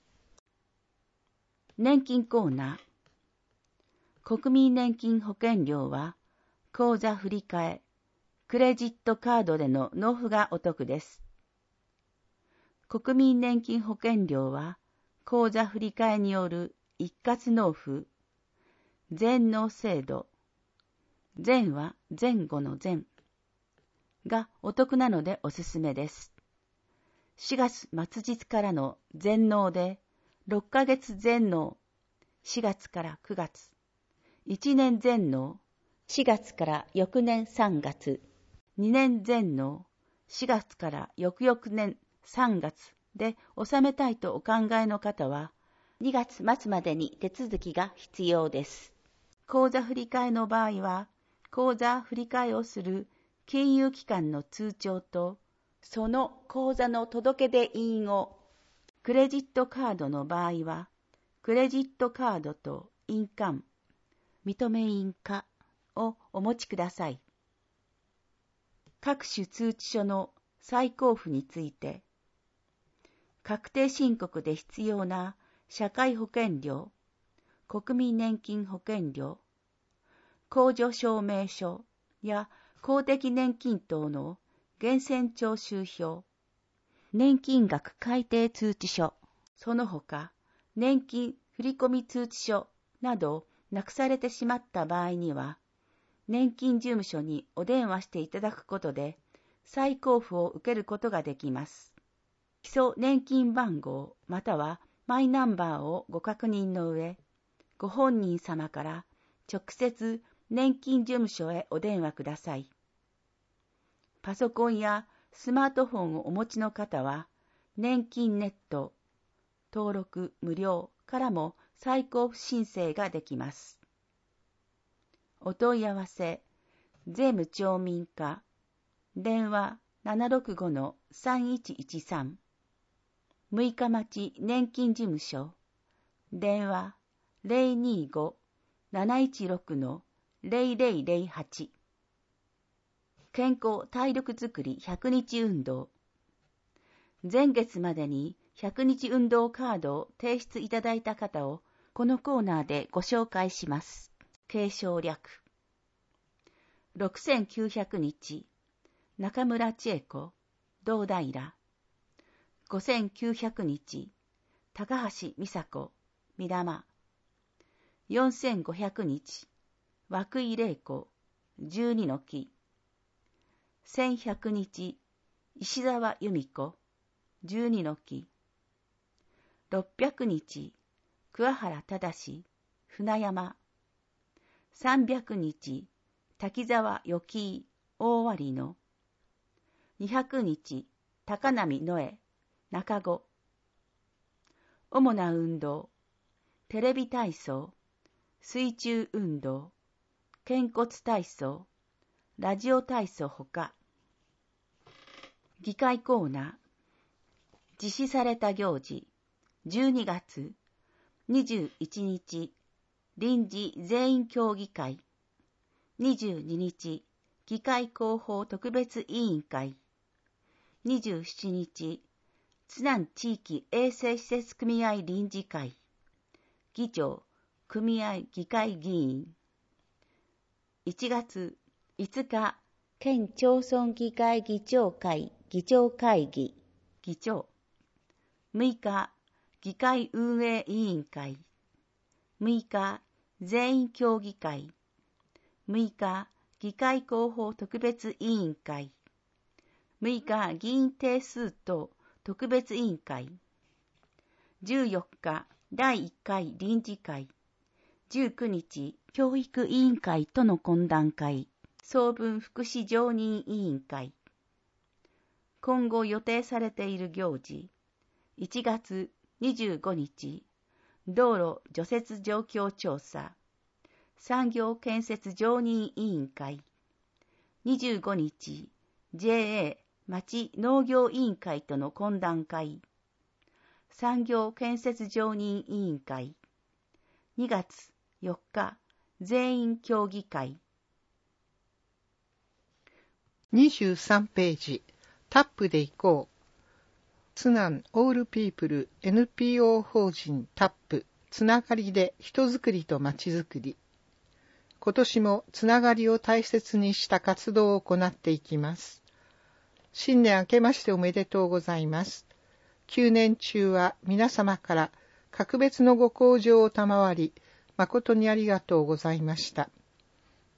年金コーナー。国民年金保険料は口座振替、クレジットカードでの納付がお得です。国民年金保険料は口座振替による一括納付、全納制度、 前は前後の前がお得なのでおすすめです。しがつ末日からの全納で、ろっかげつ全納、しがつからくがつ、いちねん全納、しがつから翌年さんがつ、にねん全納、しがつから翌々年さんがつで納めたいとお考えの方は、にがつ末までに手続きが必要です。口座振替の場合は、口座振替をする金融機関の通帳と、その口座の届出印を、クレジットカードの場合は、クレジットカードと印鑑、認め印かをお持ちください。各種通知書の再交付について、確定申告で必要な社会保険料、国民年金保険料、控除証明書や公的年金等の源泉徴収票、年金額改定通知書、その他年金振込通知書などなくされてしまった場合には、年金事務所にお電話していただくことで再交付を受けることができます。基礎年金番号またはマイナンバーをご確認の上、ご本人様から直接年金事務所へお電話ください。パソコンやスマートフォンをお持ちの方は、年金ネット、登録無料からも再交付申請ができます。お問い合わせ、税務調民課、電話 ななろくごのさんいちいちさん、むいか町年金事務所、電話 ゼロにーご なないちろくのゼロゼロゼロはち、健康体力づくりひゃくにち運動。前月までにひゃくにち運動カードを提出いただいた方をこのコーナーでご紹介します。継承略。ろくせんきゅうひゃくにち、中村千恵子、堂平。ごせんきゅうひゃくにち、高橋美佐子、三玉。よんせんごひゃくにち、涌井玲子、十二の木。せんひゃくにち、石沢由美子、十二の木。ろっぴゃくにち、桑原忠、船山。さんびゃくにち、滝沢よきい、大割野。にひゃくにち、高波野江、中子。主な運動、テレビ体操、水中運動、肩骨体操、ラジオ体操ほか。議会コーナー。実施された行事。じゅうにがつにじゅういちにち、臨時全員協議会。にじゅうににち、議会広報特別委員会。にじゅうしちにち、津南地域衛生施設組合臨時会。議長、組合議会議員。いちがついつか、県町村議会議長会議長会議、議長。むいか、議会運営委員会。むいか、全員協議会。むいか、議会広報特別委員会。むいか、議員定数等特別委員会。じゅうよっか、だいいっかい臨時会。じゅうくにち、教育委員会との懇談会。総分福祉常任委員会。今後予定されている行事。いちがつにじゅうごにち、道路除雪状況調査。産業建設常任委員会。にじゅうごにち、ジェーエー 町農業委員会との懇談会。産業建設常任委員会。にがつよっか、全員協議会。 にじゅうさんページ、タップで行こう。津南オールピープル エヌピーオー 法人タップ、つながりで人づくりとまちづくり。今年もつながりを大切にした活動を行っていきます。新年明けましておめでとうございます。旧年中は皆様から格別のご厚情を賜り、誠にありがとうございました。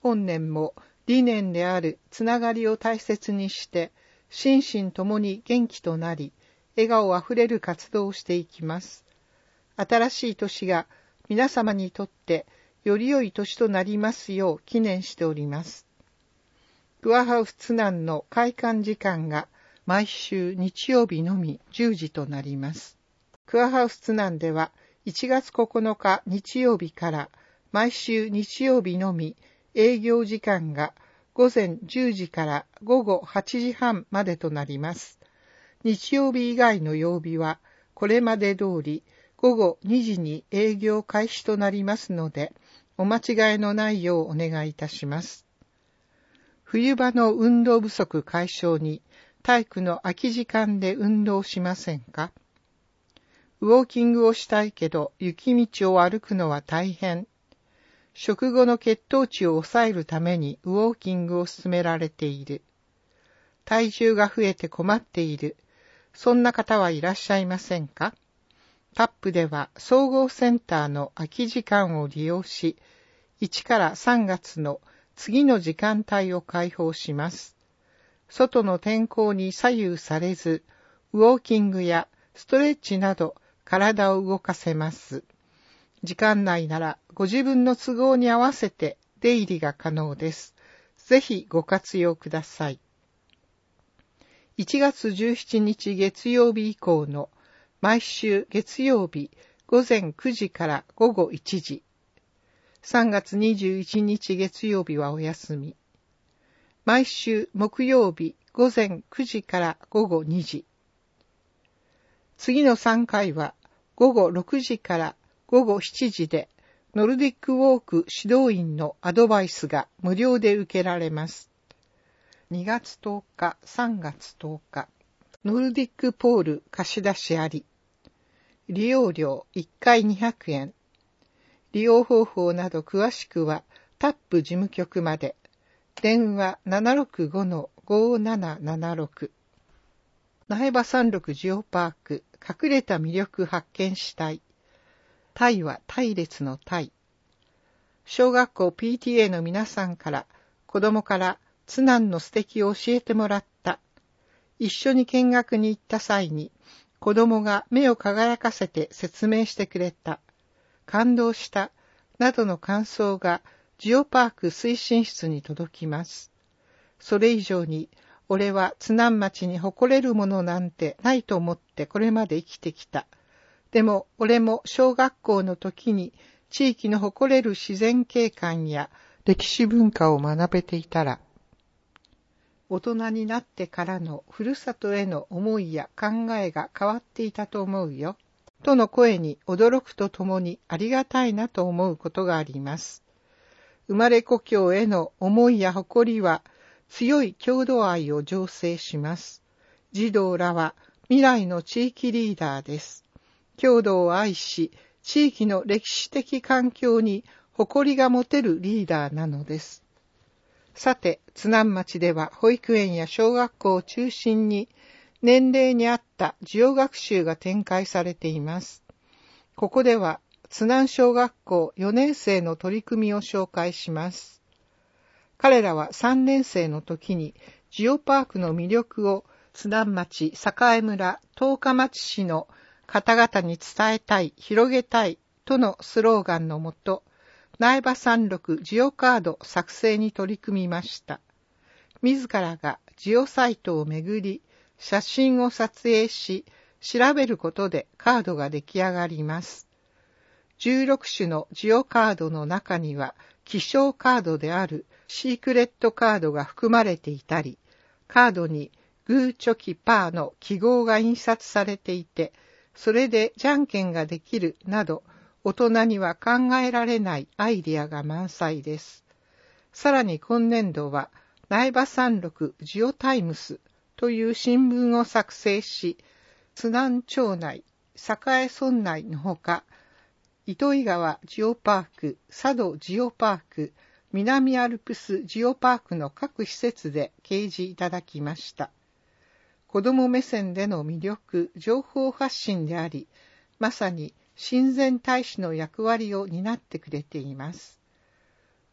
本年も理念であるつながりを大切にして、心身ともに元気となり、笑顔あふれる活動をしていきます。新しい年が皆様にとってより良い年となりますよう祈念しております。クアハウス津南の開館時間が毎週日曜日のみじゅうじとなります。クアハウス津南ではいちがつここのか日曜日から毎週日曜日のみ営業時間がごぜんじゅうじからごごはちじはんまでとなります。日曜日以外の曜日はこれまで通りごごにじに営業開始となりますので、お間違いのないようお願いいたします。冬場の運動不足解消に体育の空き時間で運動しませんか？ウォーキングをしたいけど雪道を歩くのは大変。食後の血糖値を抑えるためにウォーキングを勧められている。体重が増えて困っている。そんな方はいらっしゃいませんか？タップでは総合センターの空き時間を利用し、いちからさんがつの次の時間帯を開放します。外の天候に左右されず、ウォーキングやストレッチなど体を動かせます。時間内ならご自分の都合に合わせて出入りが可能です。ぜひご活用ください。いちがつじゅうしちにち月曜日以降の毎週月曜日ごぜんくじからごごいちじ。さんがつにじゅういちにち月曜日はお休み。毎週木曜日ごぜんくじからごごにじ。次のさんかいはごごろくじからごごしちじでノルディックウォーク指導員のアドバイスが無料で受けられます。にがつとおか、さんがつとおか、ノルディックポール貸し出しあり。利用料いっかいにひゃくえん。利用方法など詳しくはタップ事務局まで。電話 ななろくごのごななななろく。苗場山麓ジオパーク隠れた魅力発見したい。タイは隊列のタイ。小学校 ピーティーエー の皆さんから子供から津南の素敵を教えてもらった。一緒に見学に行った際に子供が目を輝かせて説明してくれた。感動した。などの感想がジオパーク推進室に届きます。それ以上に、俺は津南町に誇れるものなんてないと思ってこれまで生きてきた。でも俺も小学校の時に地域の誇れる自然景観や歴史文化を学べていたら、大人になってからのふるさとへの思いや考えが変わっていたと思うよ。との声に驚くとともにありがたいなと思うことがあります。生まれ故郷への思いや誇りは強い郷土愛を醸成します。児童らは未来の地域リーダーです。郷土を愛し、地域の歴史的環境に誇りが持てるリーダーなのです。さて、津南町では保育園や小学校を中心に年齢に合った授業学習が展開されています。ここでは津南小学校よねんせいの取り組みを紹介します。彼らはさんねんせいの時にジオパークの魅力を津南町、栄村、十日町市の方々に伝えたい、広げたいとのスローガンのもと、苗場山麓ジオカード作成に取り組みました。自らがジオサイトをめぐり、写真を撮影し、調べることでカードが出来上がります。じゅうろくしゅのジオカードの中には、希少カードであるシークレットカードが含まれていたり、カードにグーチョキパーの記号が印刷されていて、それでじゃんけんができるなど、大人には考えられないアイディアが満載です。さらに今年度は、苗場山麓ジオタイムスという新聞を作成し、津南町内、栄村内のほか、糸魚川ジオパーク、佐渡ジオパーク、南アルプスジオパークの各施設で掲示いただきました。子ども目線での魅力、情報発信であり、まさに親善大使の役割を担ってくれています。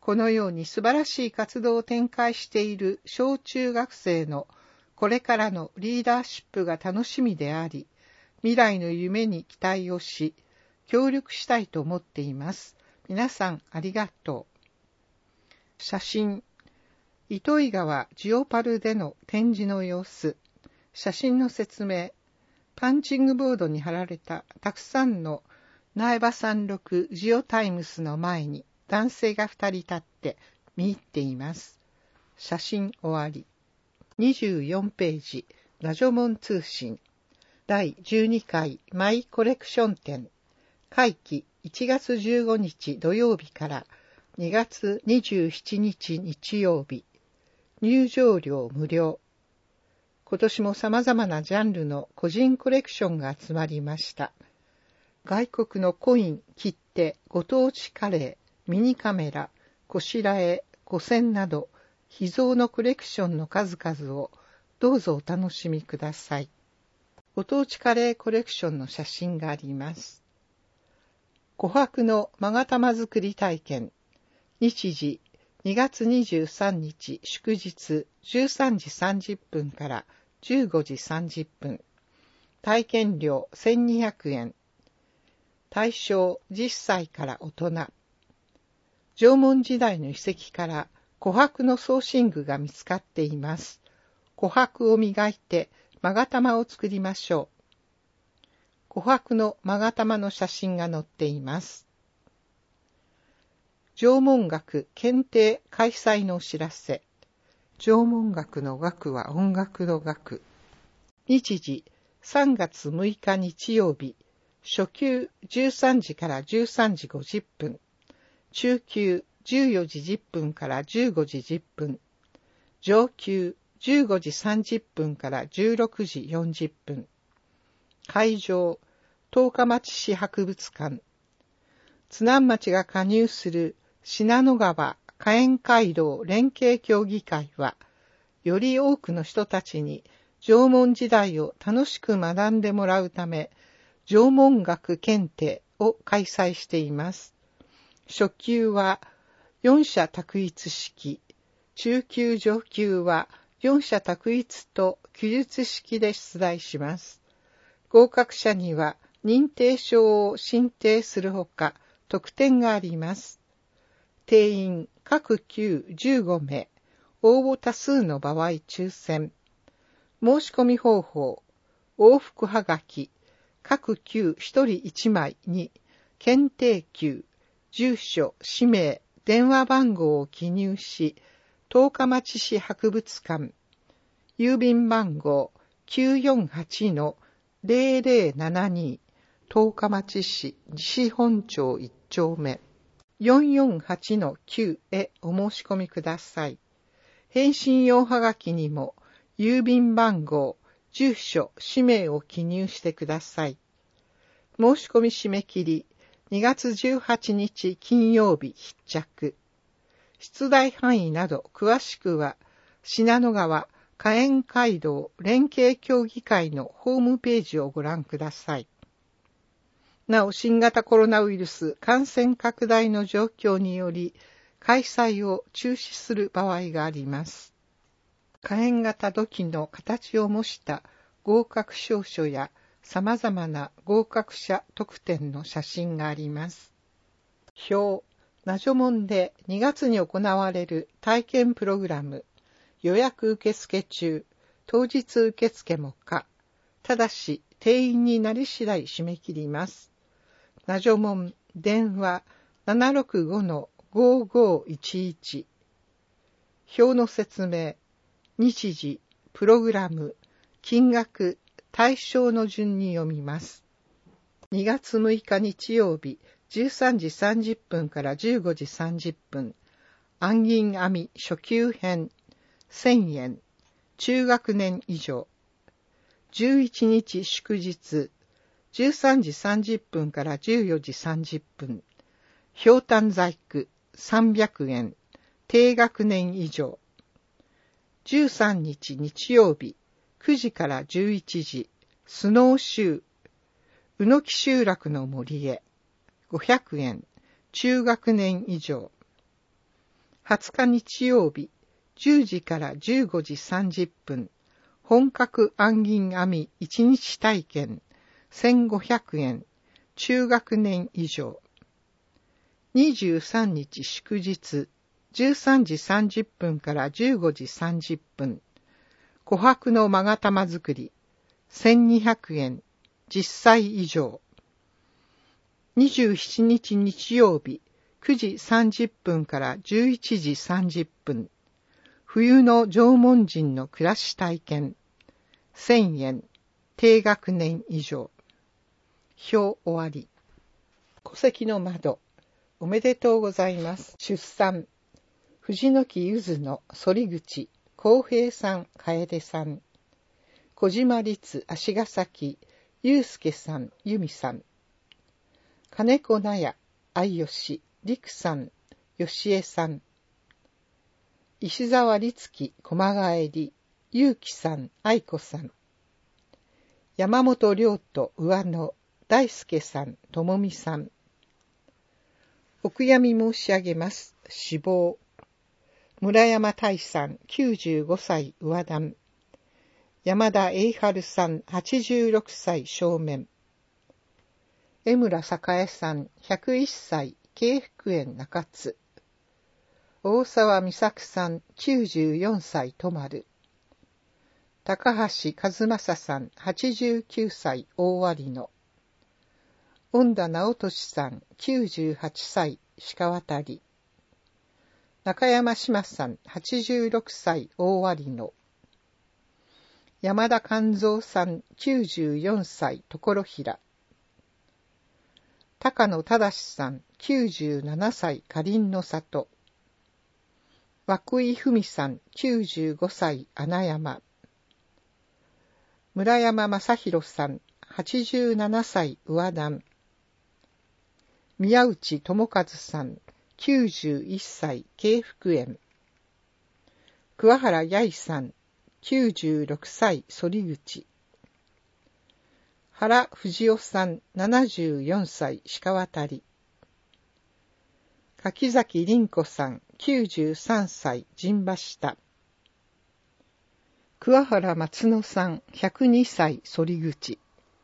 このように素晴らしい活動を展開している小中学生のこれからのリーダーシップが楽しみであり、未来の夢に期待をし、協力したいと思っています。皆さんありがとう。写真、糸魚川ジオパルでの展示の様子、写真の説明、パンチングボードに貼られたたくさんの苗場山麓ジオタイムスの前に男性が二人立って見入っています。写真終わり。にじゅうよんページ、ラジョモン通信。だいじゅうにかいマイコレクション展。会期いちがつじゅうごにち土曜日からにがつにじゅうしちにち日曜日。入場料無料。今年も様々なジャンルの個人コレクションが集まりました。外国のコイン、切手、ご当地カレー、ミニカメラ、こしらえ、古銭など、秘蔵のコレクションの数々をどうぞお楽しみください。ご当地カレーコレクションの写真があります。琥珀の勾玉作り体験。日時にがつにじゅうさんにち祝日じゅうさんじさんじゅっぷんからじゅうごじさんじゅっぷん。体験料せんにひゃくえん。対象じゅっさいから大人。縄文時代の遺跡から琥珀の装身具が見つかっています。琥珀を磨いて勾玉を作りましょう。琥珀の勾玉の写真が載っています。縄文学検定開催のお知らせ。縄文学の学は音楽の学。日時さんがつむいか日曜日。初級じゅうさんじからじゅうさんじごじゅっぷん。中級じゅうよじじゅっぷんからじゅうごじじゅっぷん。上級じゅうごじさんじゅっぷんからじゅうろくじよんじゅっぷん。会場十日町市博物館。津南町が加入する信濃川火焔街道連携協議会は、より多くの人たちに縄文時代を楽しく学んでもらうため、縄文学検定を開催しています。初級はよん者択一式、中級上級はよん者択一と記述式で出題します。合格者には認定証を申請するほか、特典があります。定員各級じゅうごめい、応募多数の場合抽選。申し込み方法、往復はがき、各級ひとりいちまいに、検定級、住所、氏名、電話番号を記入し、十日町市博物館、郵便番号 きゅうよんはちのぜろぜろななに、十日町市西本町いっちょうめ、よんよんはちのきゅうへお申し込みください。返信用はがきにも、郵便番号、住所、氏名を記入してください。申し込み締め切り、にがつじゅうはちにち金曜日必着。出題範囲など詳しくは、信濃川火焔街道連携協議会のホームページをご覧ください。なお、新型コロナウイルス感染拡大の状況により、開催を中止する場合があります。火焔型土器の形を模した合格証書や様々な合格者特典の写真があります。表、ナジョモンでにがつに行われる体験プログラム、予約受付中、当日受付も可。ただし、定員になり次第締め切ります。ナジョモン、電話 ななろくごのごごいちいち。表の説明、日時、プログラム、金額、対象の順に読みます。にがつむいか日曜日、じゅうさんじさんじゅっぷんからじゅうごじさんじゅっぷん。暗銀編み初級編、せんえん。中学年以上。じゅういちにち祝日、じゅうさんじさんじゅっぷんからじゅうよじさんじゅっぷん。ひょうたん細工、さんびゃくえん。低学年以上。じゅうさんにち日曜日、くじからじゅういちじ、スノーシュー、宇野木集落の森へ、ごひゃくえん、中学年以上。 はつか日曜日、じゅうじからじゅうごじさんじゅっぷん、本格暗銀編みいちにち体験、せんごひゃくえん、中学年以上。にじゅうさんにち祝日、じゅうさんじさんじゅっぷんからじゅうごじさんじゅっぷん、琥珀の勾玉作り、せんにひゃくえん、じゅっさい以上。にじゅうしちにち日曜日、くじさんじゅっぷんからじゅういちじさんじゅっぷん、冬の縄文人の暮らし体験、せんえん、低学年以上。表終わり。戸籍の窓、おめでとうございます。出産、藤の木ゆずの反口、浩平さん、楓さん。小島律、足ヶ崎、祐介さん、由美さん。金子納也、愛吉、陸さん、吉江さん。石沢律樹、駒帰り、結城さん、愛子さん。山本良人、上野、大輔さん、智美さん。お悔やみ申し上げます。死亡。村山大さん、きゅうじゅうごさい、上段。山田栄春さん、はちじゅうろくさい、正面。江村栄さん、ひゃくいっさい、京福園中津。大沢美咲さん、きゅうじゅうよんさい、泊丸。高橋和正さん、はちじゅうきゅうさい、大割野。恩田直俊さん、きゅうじゅうはっさい、鹿渡り。中山島さん、はちじゅうろくさい、大割野。山田勘三さん、きゅうじゅうよんさい、所平。高野忠さん、きゅうじゅうななさい、かりんの里。涌井文さん、きゅうじゅうごさい、穴山。村山正弘さん、はちじゅうななさい、上段。宮内智和さん、きゅうじゅういっさい、京福園。桑原八重さん、きゅうじゅうろくさい、反口。原藤夫さん、ななじゅうよんさい、鹿渡り。柿崎凛子さん、きゅうじゅうさんさい、陣馬下。桑原松野さん、ひゃくにさい、反口。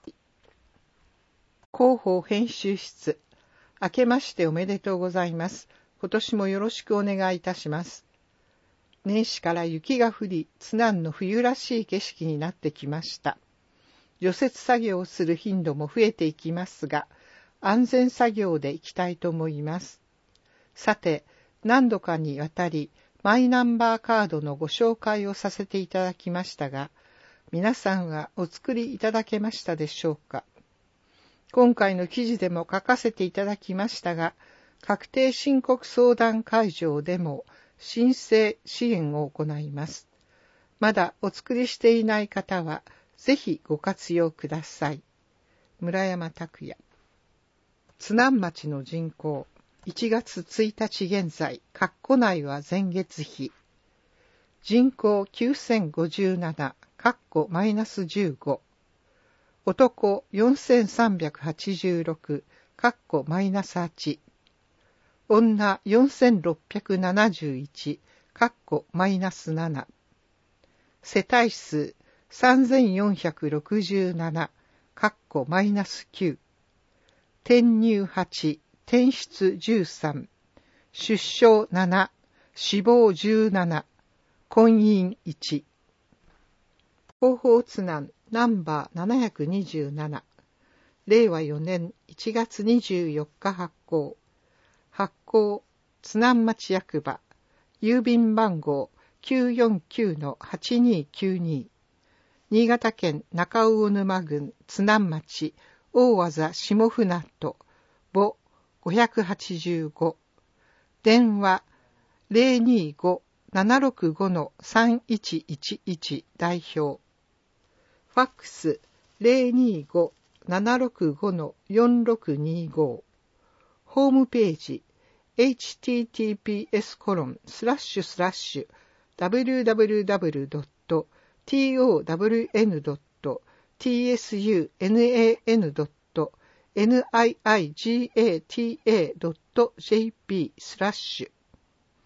広報編集室、明けましておめでとうございます。今年もよろしくお願いいたします。年始から雪が降り、津南の冬らしい景色になってきました。除雪作業をする頻度も増えていきますが、安全作業でいきたいと思います。さて、何度かにわたり、マイナンバーカードのご紹介をさせていただきましたが、皆さんはお作りいただけましたでしょうか。今回の記事でも書かせていただきましたが、確定申告相談会場でも申請支援を行います。まだお作りしていない方は、ぜひご活用ください。村山拓也。津南町の人口、いちがつついたち現在、括弧内は前月比。人口きゅうせんごじゅうなな、括弧マイナスじゅうご。男よんせんさんびゃくはちじゅうろく、括弧マイナスはち。女よんせんろっぴゃくななじゅういち、括弧マイナスなな。世帯数さんぜんよんひゃくろくじゅうなな、括弧マイナスきゅう。転入はち、転出じゅうさん、出生なな、死亡じゅうなな、婚姻いち。広報津南ナンバーななひゃくにじゅうなな、れいわよねんいちがつにじゅうよっか発行。発行、津南町役場、郵便番号 きゅうよんきゅうのはちにきゅうに、新潟県中魚沼郡津南町大字下船渡母ごひゃくはちじゅうご、電話 ゼロにーごーななろくごのさんいちいちいち 代表、ファックス ゼロにーごーななろくごのよんろくにーご、ホームページ エイチティーティーピーエスコロンスラッシュスラッシュダブリューダブリューダブリュードットトワンドットツナンドットニーガタドットジェーピースラッシュ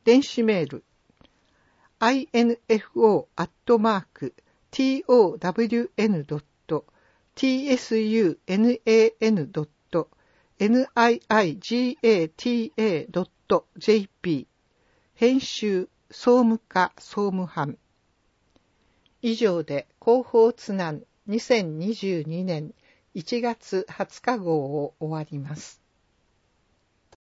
電子メール アイエヌエフオー アットマーク トワン ドット ツナ ドット ニーガタ ドット ジェーピー 編集総務課総務班。以上で広報津南にせんにじゅうにねんいちがつはつか号を終わります。